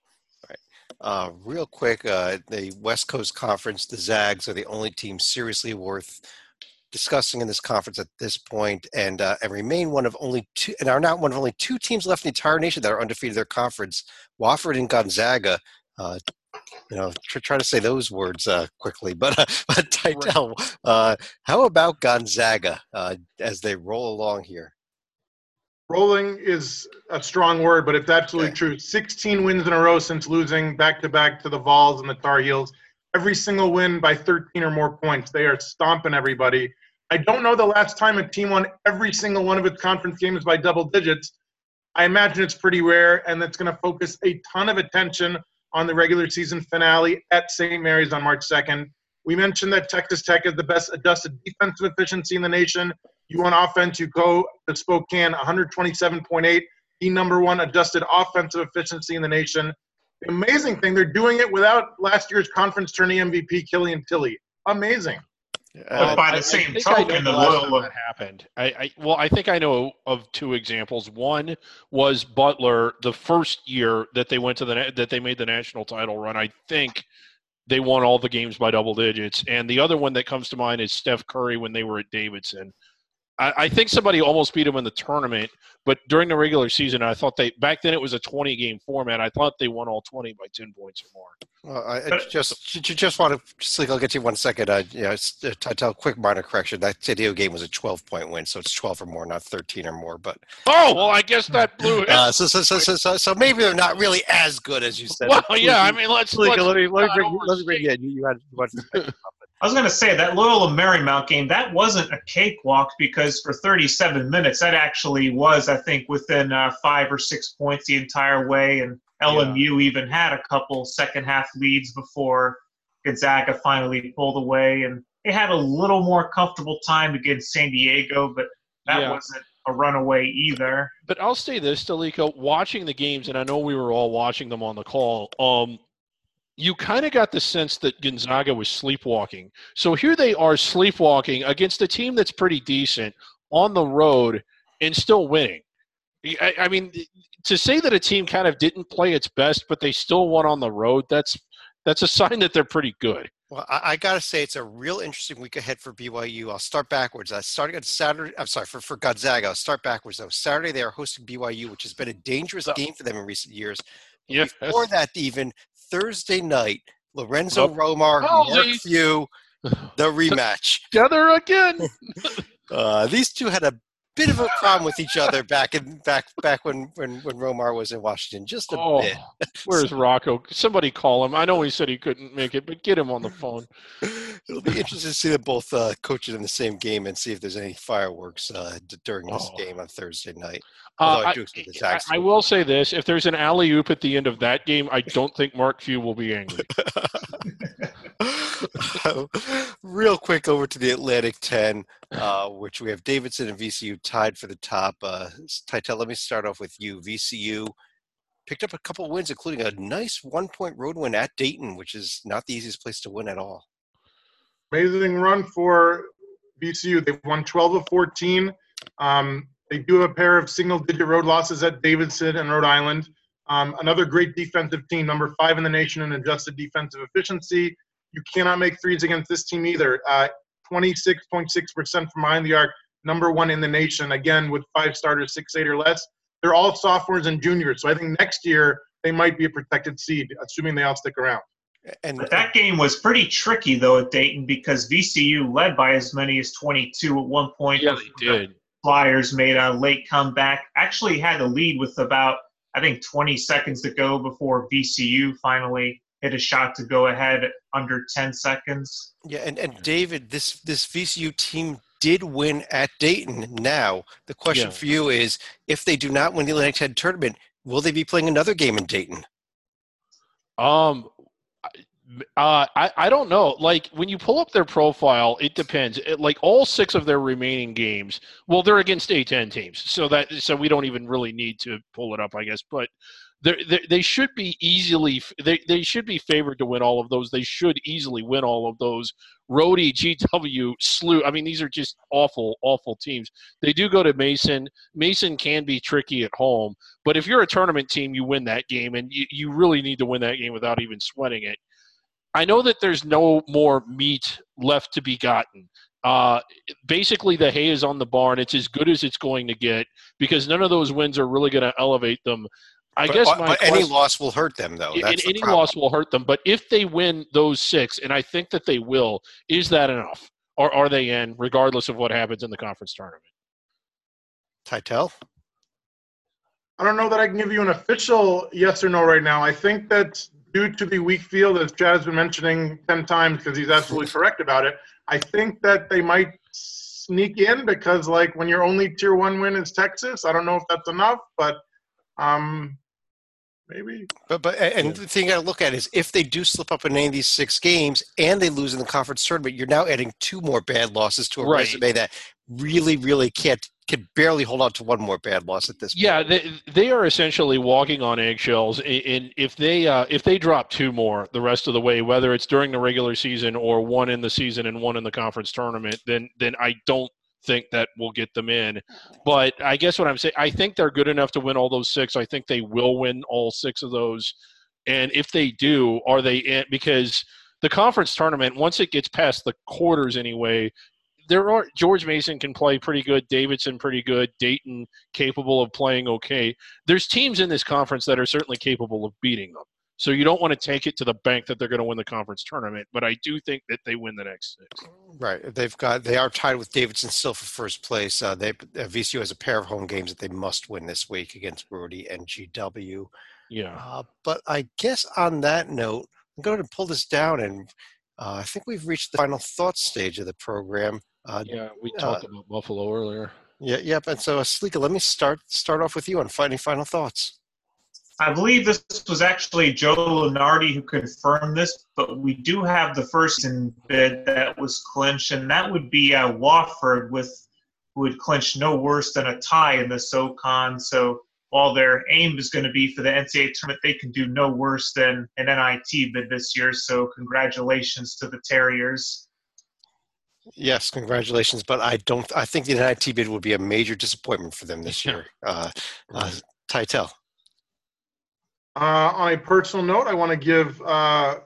Uh, real quick, uh, the West Coast Conference, the Zags are the only team seriously worth discussing in this conference at this point, and uh, and remain one of only two, and are now one of only two teams left in the entire nation that are undefeated in their conference. Wofford and Gonzaga. Uh, you know, try, try to say those words uh, quickly, but uh, but Titel, uh, how about Gonzaga uh, as they roll along here? Rolling is a strong word, but it's absolutely Okay. true. sixteen wins in a row since losing back-to-back to the Vols and the Tar Heels. Every single win by thirteen or more points. They are stomping everybody. I don't know the last time a team won every single one of its conference games by double digits. I imagine it's pretty rare, and it's going to focus a ton of attention on the regular season finale at Saint Mary's on March second. We mentioned that Texas Tech is the best adjusted defensive efficiency in the nation. You want offense, you go to Spokane, one twenty-seven point eight, the number one adjusted offensive efficiency in the nation. The amazing thing, they're doing it without last year's conference tourney M V P, Killian Tilly. Amazing. But by the I- same I think I token, know the last time Loyola that happened. I, I well, I think I know of two examples. One was Butler, the first year that they went to the na- that they made the national title run. I think they won all the games by double digits. And the other one that comes to mind is Steph Curry when they were at Davidson. I, I think somebody almost beat them in the tournament, but during the regular season, I thought they back then it was a twenty-game format. I thought they won all twenty by ten points or more. Well, I, I But- just ju- ju- just want to just like I'll get to you in one second. Uh, you know, it's, uh, Titel, quick minor correction. That San Diego game was a twelve point win, so it's twelve or more, not thirteen or more. But Oh well, I guess that blew it. uh, so, so, so, so, so, so maybe they're not really as good as you said. Well, yeah, I mean, let's, Like, let's let me let me not bring, let me bring overstate. you in. You, you had you wanted to say something. I was going to say that Loyola Marymount game, that wasn't a cakewalk because for thirty-seven minutes, that actually was, I think, within uh, five or six points the entire way. And L M U even had a couple second half leads before Gonzaga finally pulled away. And they had a little more comfortable time against San Diego, but that Yeah. wasn't a runaway either. But I'll say this, Delico, watching the games, and I know we were all watching them on the call, um, you kind of got the sense that Gonzaga was sleepwalking. So here they are sleepwalking against a team that's pretty decent on the road and still winning. I, I mean, to say that a team kind of didn't play its best, but they still won on the road, that's that's a sign that they're pretty good. Well, I, I got to say it's a real interesting week ahead for B Y U. I'll start backwards. Uh, starting on Saturday, I'm sorry, for, for Gonzaga, I'll start backwards though. Saturday they are hosting B Y U, which has been a dangerous So- game for them in recent years. Yes. Before that, even Thursday night, Lorenzo Oh, Romar, Halsey. Mark Few, the rematch. Together again. Uh, these two had a bit of a problem with each other back in back back when when, when Romar was in Washington, just a Oh, bit. where's Rocco? Somebody call him. I know he said he couldn't make it, but get him on the phone. It'll be interesting to see them both uh, coaches in the same game and see if there's any fireworks uh, d- during this Oh. game on Thursday night. Uh, Although I I, do expect the I, Zags I to will say this: if there's an alley oop at the end of that game, I don't think Mark Few will be angry. Real quick over to the Atlantic ten, uh, which we have Davidson and V C U tied for the top. Uh, Titel, let me start off with you. V C U picked up a couple wins, including a nice one-point road win at Dayton, which is not the easiest place to win at all. Amazing run for V C U. They've won twelve of fourteen. Um, they do have a pair of single-digit road losses at Davidson and Rhode Island. Um, another great defensive team, number five in the nation in adjusted defensive efficiency. You cannot make threes against this team either. Uh, twenty-six point six percent from behind the arc, number one in the nation, again, with five starters, six, eight or less. They're all sophomores and juniors, so I think next year they might be a protected seed, assuming they all stick around. And But that game was pretty tricky, though, at Dayton because V C U led by as many as twenty-two at one point. Yeah, they did. The Flyers made a late comeback. Actually had a lead with about, I think, twenty seconds to go before V C U finally hit a shot to go ahead under ten seconds. yeah, and, and David, this this V C U team did win at Dayton. Now, the question Yeah. for you is, if they do not win the Atlantic ten tournament, will they be playing another game in Dayton? Um, uh, I I don't know. Like when you pull up their profile, it depends. It, like all six of their remaining games, well, they're against A ten teams, so that so we don't even really need to pull it up, I guess. But they they should be easily they they should be favored to win all of those. They should easily win all of those. Rhodey, G W, S L U. I mean, these are just awful, awful teams. They do go to Mason. Mason can be tricky at home, but if you're a tournament team, you win that game, and you, you really need to win that game without even sweating it. I know that there's no more meat left to be gotten. Uh, basically, the hay is on the barn. It's as good as it's going to get because none of those wins are really going to elevate them. I But, guess uh, my but any question- loss will hurt them, though. That's the any problem. loss will hurt them. But if they win those six, and I think that they will, is that enough? Or are they in, regardless of what happens in the conference tournament? Titel? I don't know that I can give you an official yes or no right now. I think that due to the weak field, as Chad has been mentioning ten times because he's absolutely correct about it, I think that they might sneak in because, like, when your only tier one win is Texas, I don't know if that's enough, but um, maybe. But but and the thing you got to look at is if they do slip up in any of these six games and they lose in the conference tournament, you're now adding two more bad losses to a Right. resume that really, really can't can barely hold on to one more bad loss at this point. Yeah, they, they are essentially walking on eggshells. And if they uh, if they drop two more the rest of the way, whether it's during the regular season or one in the season and one in the conference tournament, then then I don't think that will get them in. But I guess what I'm saying, I think they're good enough to win all those six. I think they will win all six of those. And if they do, are they in? Because the conference tournament, once it gets past the quarters anyway, there are George Mason can play pretty good, Davidson pretty good, Dayton capable of playing okay. There's teams in this conference that are certainly capable of beating them. So you don't want to take it to the bank that they're going to win the conference tournament, but I do think that they win the next six. Right. They've got they are tied with Davidson still for first place. Uh, they uh, V C U has a pair of home games that they must win this week against Brody and G W. Yeah. Uh, but I guess on that note, I'm going to pull this down, and uh, I think we've reached the final thoughts stage of the program. Uh, Yeah, we talked uh, about Buffalo earlier. Yeah, yep. And so, uh, Sleeka, let me start start off with you on finding final thoughts. I believe this was actually Joe Lunardi who confirmed this, but we do have the first in bid that was clinched, and that would be uh, Wofford, with who would clinch no worse than a tie in the SoCon. So while their aim is going to be for the N C double A tournament, they can do no worse than an N I T bid this year. So congratulations to the Terriers. Yes, congratulations. But I don't. I think the N I T bid would be a major disappointment for them this year. Uh, uh, Titel. Uh, on a personal note, I want to give uh,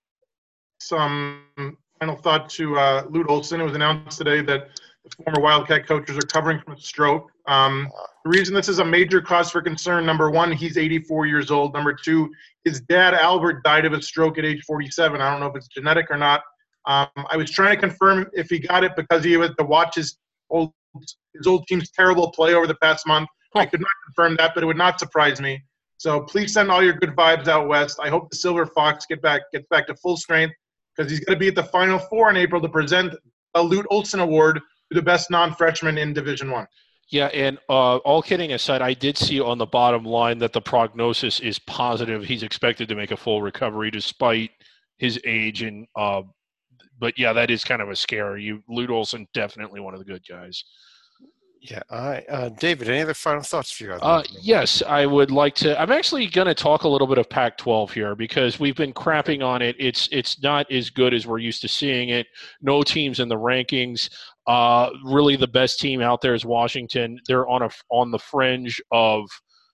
some final thought to uh, Lute Olson. It was announced today that the former Wildcat coaches are recovering from a stroke. Um, The reason this is a major cause for concern, number one, he's eighty-four years old. Number two, his dad, Albert, died of a stroke at age forty-seven. I don't know if it's genetic or not. Um, I was trying to confirm if he got it because he had to watch his old, his old team's terrible play over the past month. I could not confirm that, but it would not surprise me. So please send all your good vibes out west. I hope the Silver Fox get back gets back to full strength because he's going to be at the Final Four in April to present a Lute Olson Award to the best non-freshman in Division One. Yeah, and uh, all kidding aside, I did see on the bottom line that the prognosis is positive. He's expected to make a full recovery despite his age, and uh, but yeah, that is kind of a scare. You, Lute Olson, definitely one of the good guys. Yeah, all right. Uh, David, any other final thoughts for you? Uh, yes, I would like to. I'm actually going to talk a little bit of Pac twelve here because we've been crapping on it. It's it's not as good as we're used to seeing it. No teams in the rankings. Uh, really, the best team out there is Washington. They're on a on the fringe of,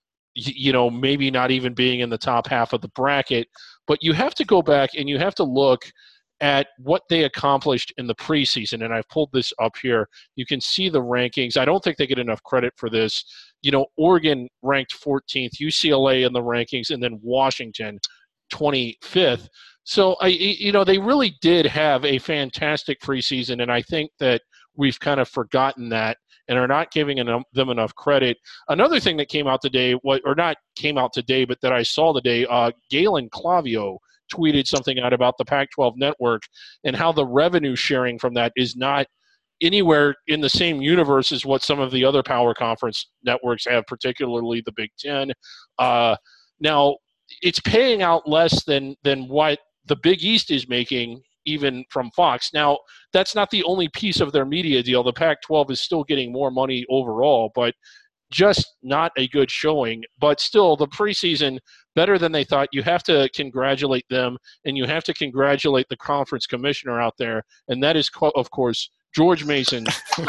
you know, maybe not even being in the top half of the bracket. But you have to go back and you have to look at what they accomplished in the preseason, and I've pulled this up here. You can see the rankings. I don't think they get enough credit for this. You know, Oregon ranked fourteenth, U C L A in the rankings, and then Washington twenty-fifth. So, I, you know, they really did have a fantastic preseason, and I think that we've kind of forgotten that and are not giving enough, them enough credit. Another thing that came out today, what or not came out today, but that I saw today, uh, Galen Clavio tweeted something out about the Pac twelve network and how the revenue sharing from that is not anywhere in the same universe as what some of the other power conference networks have, particularly the Big Ten. Uh, now, it's paying out less than than what the Big East is making, even from Fox. Now, that's not the only piece of their media deal. The Pac twelve is still getting more money overall, but just not a good showing. But still, the preseason, better than they thought. You have to congratulate them, and you have to congratulate the conference commissioner out there, and that is, of course, George Mason,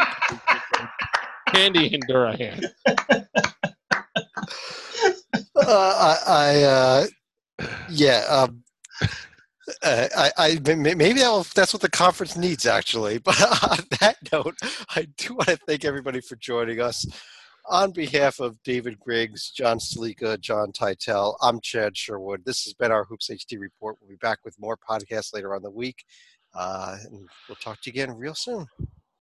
Andy and Durahan. Uh, I, I uh, yeah, um, uh, I, I, maybe that's what the conference needs, actually. But on that note, I do want to thank everybody for joining us. On behalf of David Griggs, John Salika, John Titel, I'm Chad Sherwood. This has been our Hoops H D Report. We'll be back with more podcasts later on the week, uh, and we'll talk to you again real soon.